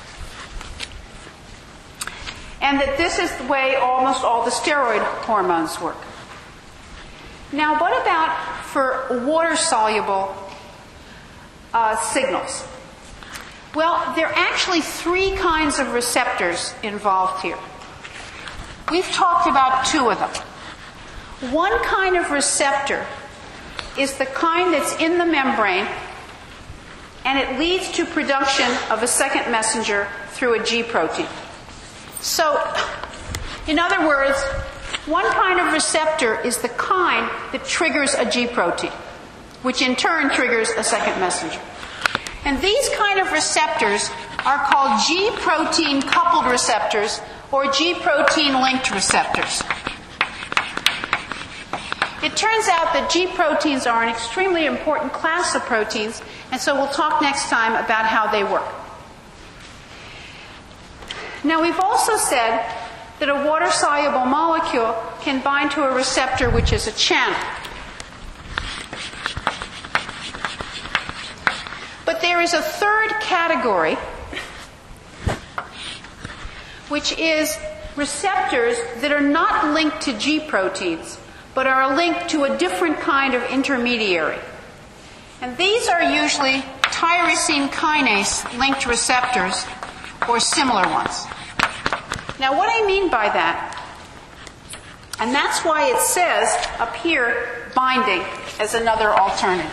and that this is the way almost all the steroid hormones work. Now, what about for water-soluble signals? Well, there are actually three kinds of receptors involved here. We've talked about two of them. One kind of receptor is the kind that's in the membrane, and it leads to production of a second messenger through a G protein. So, in other words, one kind of receptor is the kind that triggers a G protein, which in turn triggers a second messenger. And these kind of receptors are called G protein coupled receptors or G protein linked receptors. It turns out that G proteins are an extremely important class of proteins, and so we'll talk next time about how they work. Now, we've also said that a water-soluble molecule can bind to a receptor which is a channel. But there is a third category, which is receptors that are not linked to G proteins, but are linked to a different kind of intermediary. And these are usually tyrosine kinase linked receptors or similar ones. Now, what I mean by that, and that's why it says up here binding as another alternative.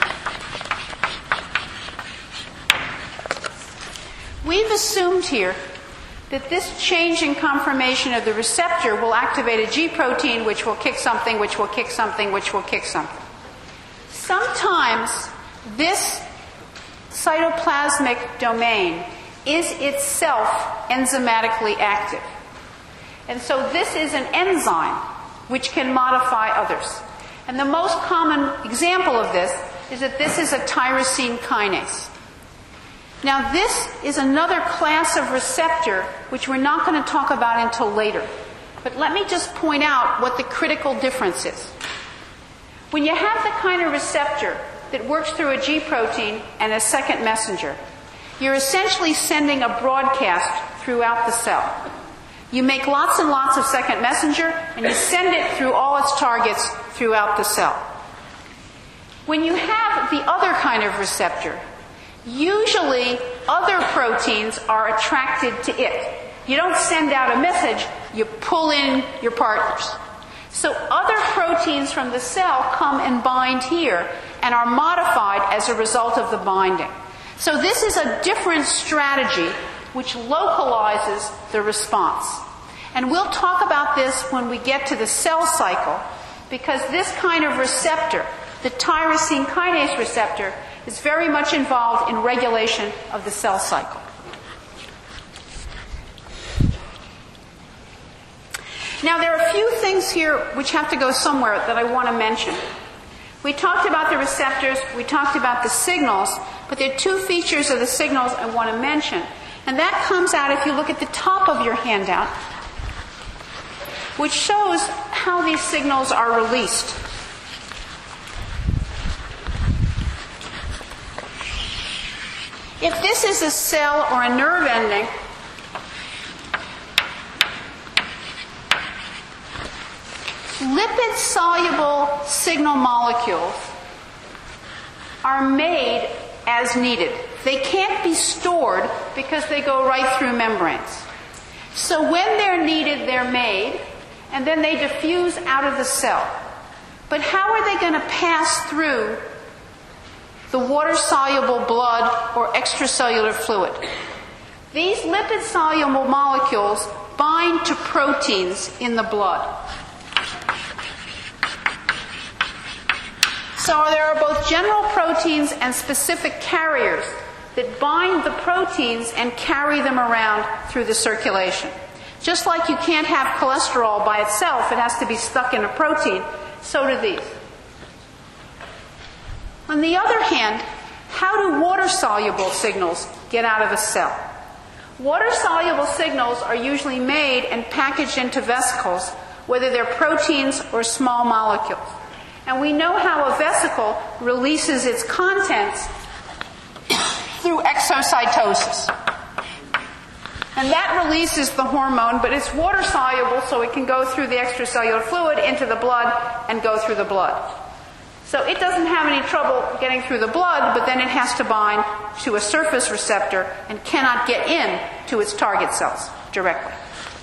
We've assumed here that this change in conformation of the receptor will activate a G protein, which will kick something, which will kick something, which will kick something. Sometimes this cytoplasmic domain is itself enzymatically active. And so this is an enzyme which can modify others. And the most common example of this is that this is a tyrosine kinase. Now, this is another class of receptor which we're not going to talk about until later. But let me just point out what the critical difference is. When you have the kind of receptor that works through a G protein and a second messenger, you're essentially sending a broadcast throughout the cell. You make lots and lots of second messenger, and you send it through all its targets throughout the cell. When you have the other kind of receptor, usually other proteins are attracted to it. You don't send out a message, you pull in your partners. So other proteins from the cell come and bind here and are modified as a result of the binding. So this is a different strategy which localizes the response. And we'll talk about this when we get to the cell cycle, because this kind of receptor, the tyrosine kinase receptor, is very much involved in regulation of the cell cycle. Now, there are a few things here which have to go somewhere that I want to mention. We talked about the receptors, we talked about the signals, but there are two features of the signals I want to mention. And that comes out if you look at the top of your handout, which shows how these signals are released. If this is a cell or a nerve ending, lipid-soluble signal molecules are made as needed. They can't be stored because they go right through membranes. So when they're needed, they're made, and then they diffuse out of the cell. But how are they going to pass through the water-soluble blood or extracellular fluid? These lipid-soluble molecules bind to proteins in the blood. So there are both general proteins and specific carriers that bind the proteins and carry them around through the circulation. Just like you can't have cholesterol by itself, it has to be stuck in a protein, so do these. On the other hand, how do water-soluble signals get out of a cell? Water-soluble signals are usually made and packaged into vesicles whether they're proteins or small molecules. And we know how a vesicle releases its contents through exocytosis. And that releases the hormone, but it's water soluble, so it can go through the extracellular fluid into the blood and go through the blood. So it doesn't have any trouble getting through the blood, but then it has to bind to a surface receptor and cannot get in to its target cells directly.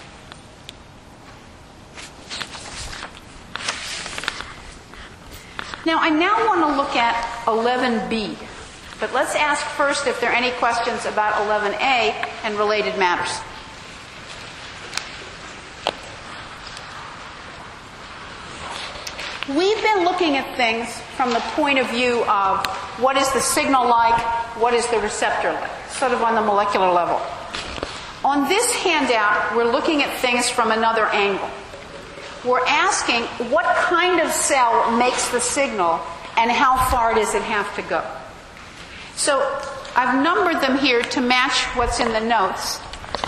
Now, I now want to look at 11b, but let's ask first if there are any questions about 11a and related matters. We've been looking at things from the point of view of what is the signal like, what is the receptor like, sort of on the molecular level. On this handout, we're looking at things from another angle. We're asking what kind of cell makes the signal and how far does it have to go. So I've numbered them here to match what's in the notes.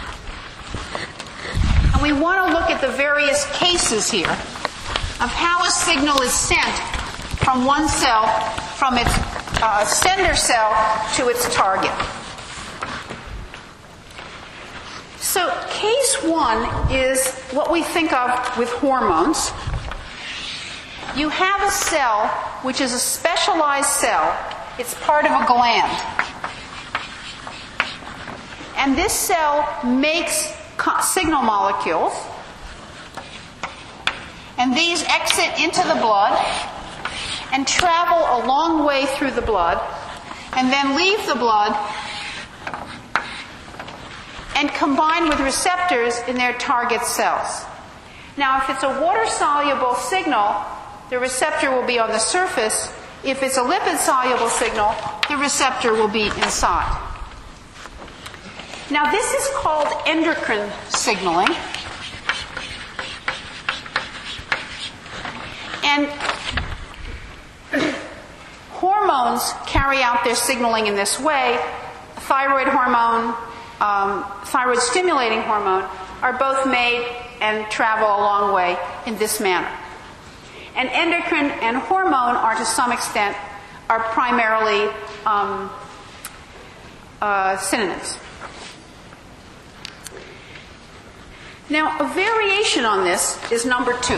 And we want to look at the various cases here of how a signal is sent from one cell, from its sender cell to its target. So case one is what we think of with hormones. You have a cell which is a specialized cell. It's part of a gland. And this cell makes signal molecules. And these exit into the blood and travel a long way through the blood and then leave the blood and combine with receptors in their target cells. Now, if it's a water-soluble signal, the receptor will be on the surface. If it's a lipid-soluble signal, the receptor will be inside. Now, this is called endocrine signaling. And hormones carry out their signaling in this way. Thyroid hormone, thyroid stimulating hormone are both made and travel a long way in this manner. And endocrine and hormone are to some extent primarily synonyms. Now, a variation on this is number 2.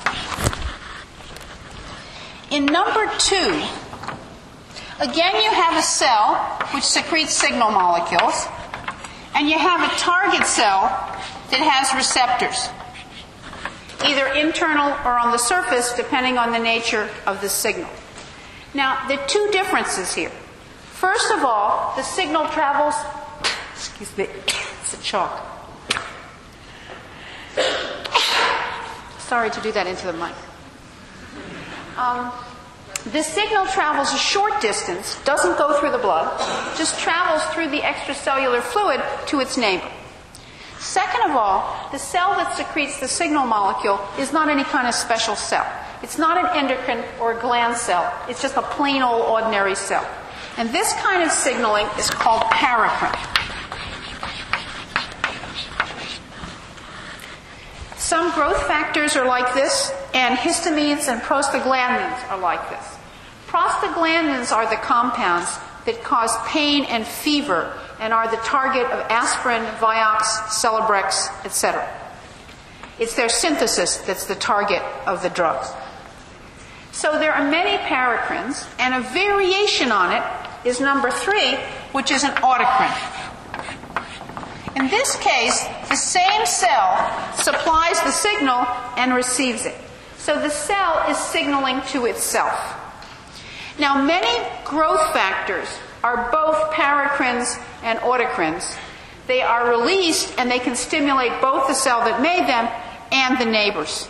In number 2, again you have a cell which secretes signal molecules, and you have a target cell that has receptors, either internal or on the surface, depending on the nature of the signal. Now, there are 2 differences here. First of all, the signal travels, excuse me, it's a chalk. Sorry to do that into the mic. The signal travels a short distance, doesn't go through the blood, just travels through the extracellular fluid to its neighbor. Second of all, the cell that secretes the signal molecule is not any kind of special cell. It's not an endocrine or a gland cell. It's just a plain old ordinary cell. And this kind of signaling is called paracrine. Some growth factors are like this, and histamines and prostaglandins are like this. Prostaglandins are the compounds that cause pain and fever and are the target of aspirin, Vioxx, Celebrex, etc. It's their synthesis that's the target of the drugs. So there are many paracrines, and a variation on it is number 3, which is an autocrine. In this case, the same cell supplies the signal and receives it. So the cell is signaling to itself. Now, many growth factors are both paracrines and autocrines. They are released and they can stimulate both the cell that made them and the neighbors.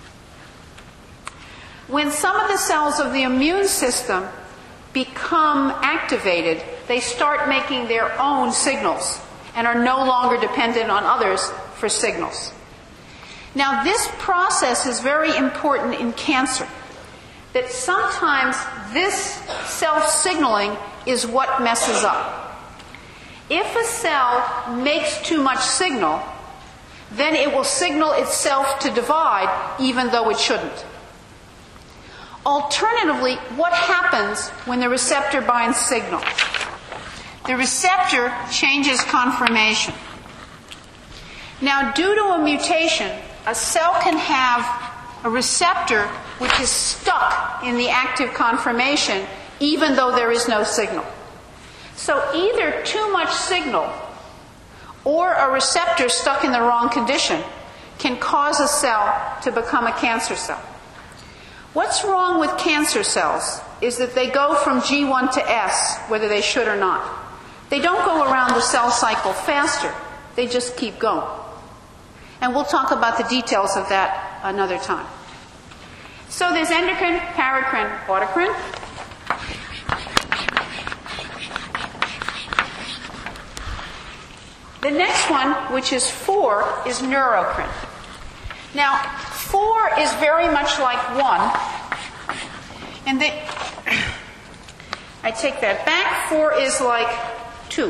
When some of the cells of the immune system become activated, they start making their own signals and are no longer dependent on others for signals. Now, this process is very important in cancer, that sometimes this self-signaling is what messes up. If a cell makes too much signal, then it will signal itself to divide even though it shouldn't. Alternatively, what happens when the receptor binds signal? The receptor changes conformation. Now, due to a mutation, a cell can have a receptor which is stuck in the active conformation even though there is no signal. So either too much signal or a receptor stuck in the wrong condition can cause a cell to become a cancer cell. What's wrong with cancer cells is that they go from G1 to S, whether they should or not. They don't go around the cell cycle faster. They just keep going. And we'll talk about the details of that another time. So there's endocrine, paracrine, autocrine. The next one, which is 4, is neurocrine. Now, 4 is very much like 1. And I take that back. 4 is like 2.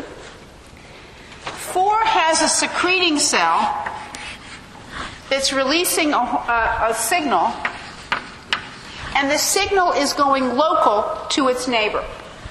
4 has a secreting cell that's releasing a signal, and the signal is going local to its neighbor.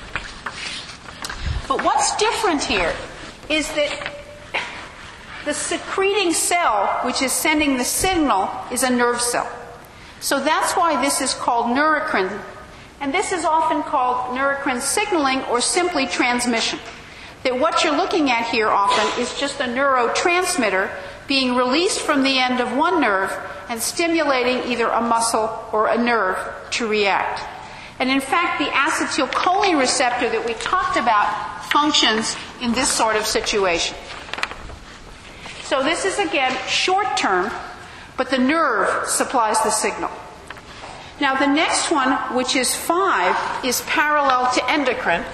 But what's different here is that the secreting cell, which is sending the signal, is a nerve cell. So that's why this is called neurocrine. And this is often called neurocrine signaling or simply transmission. That what you're looking at here often is just a neurotransmitter being released from the end of one nerve and stimulating either a muscle or a nerve to react. And in fact, the acetylcholine receptor that we talked about functions in this sort of situation. So this is, again, short term, but the nerve supplies the signal. Now the next one, which is 5, is parallel to endocrine.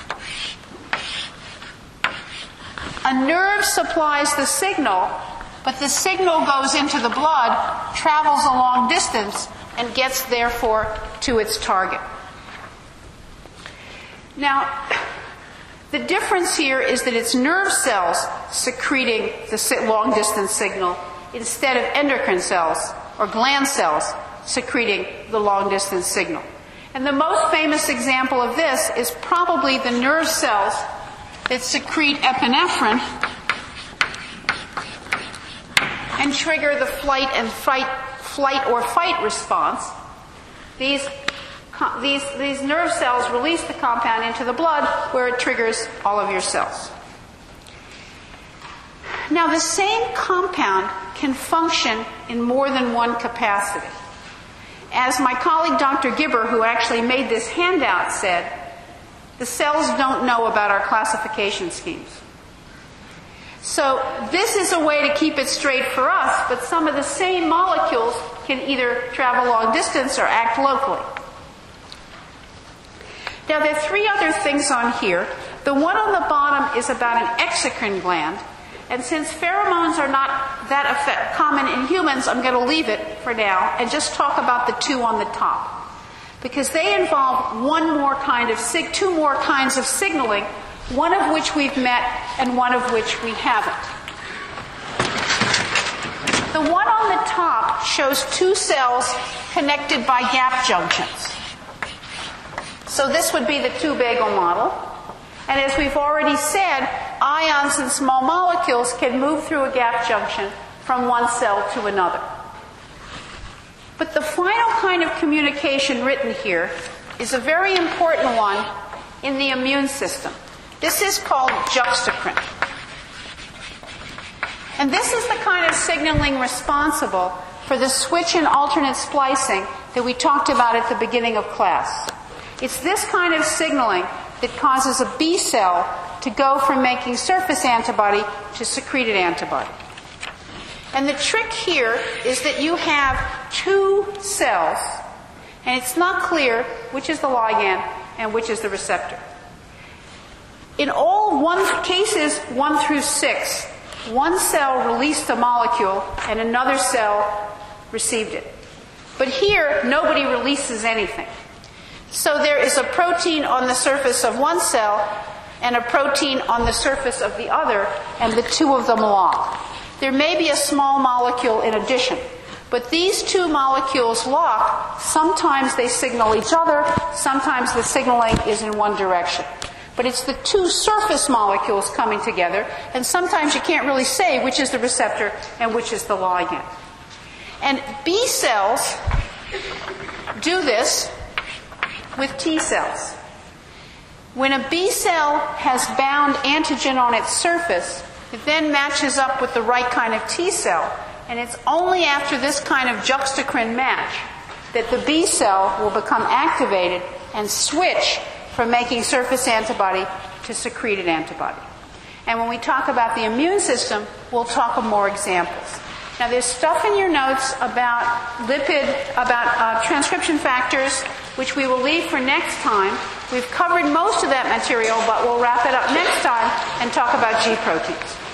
A nerve supplies the signal, but the signal goes into the blood, travels a long distance, and gets, therefore, to its target. Now, the difference here is that it's nerve cells secreting the long-distance signal instead of endocrine cells or gland cells secreting the long-distance signal. And the most famous example of this is probably the nerve cells that secrete epinephrine and trigger the flight or fight response. These nerve cells release the compound into the blood where it triggers all of your cells. Now, the same compound can function in more than one capacity. As my colleague Dr. Gibber, who actually made this handout, said, the cells don't know about our classification schemes. So this is a way to keep it straight for us, but some of the same molecules can either travel long distance or act locally. Now, there are 3 other things on here. The one on the bottom is about an exocrine gland. And since pheromones are not that common in humans, I'm going to leave it for now and just talk about the 2 on the top. Because they involve 2 more kinds of signaling, one of which we've met and one of which we haven't. The one on the top shows 2 cells connected by gap junctions. So this would be the 2-bagel model. And as we've already said, ions and small molecules can move through a gap junction from one cell to another. But the final kind of communication written here is a very important one in the immune system. This is called juxtacrine. And this is the kind of signaling responsible for the switch and alternate splicing that we talked about at the beginning of class. It's this kind of signaling that causes a B cell to go from making surface antibody to secreted antibody. And the trick here is that you have 2 cells, and it's not clear which is the ligand and which is the receptor. In all cases 1 through 6, one cell released the molecule and another cell received it. But here, nobody releases anything. So there is a protein on the surface of one cell and a protein on the surface of the other, and the 2 of them lock. there may be a small molecule in addition. But these two molecules lock. Sometimes they signal each other. Sometimes the signaling is in one direction. But it's the two surface molecules coming together, and sometimes you can't really say which is the receptor and which is the ligand. And B cells do this with T cells. When a B cell has bound antigen on its surface, it then matches up with the right kind of T cell. And it's only after this kind of juxtacrine match that the B cell will become activated and switch from making surface antibody to secreted antibody. And when we talk about the immune system, we'll talk of more examples. Now, there's stuff in your notes about transcription factors, which we will leave for next time. We've covered most of that material, but we'll wrap it up next time and talk about G proteins.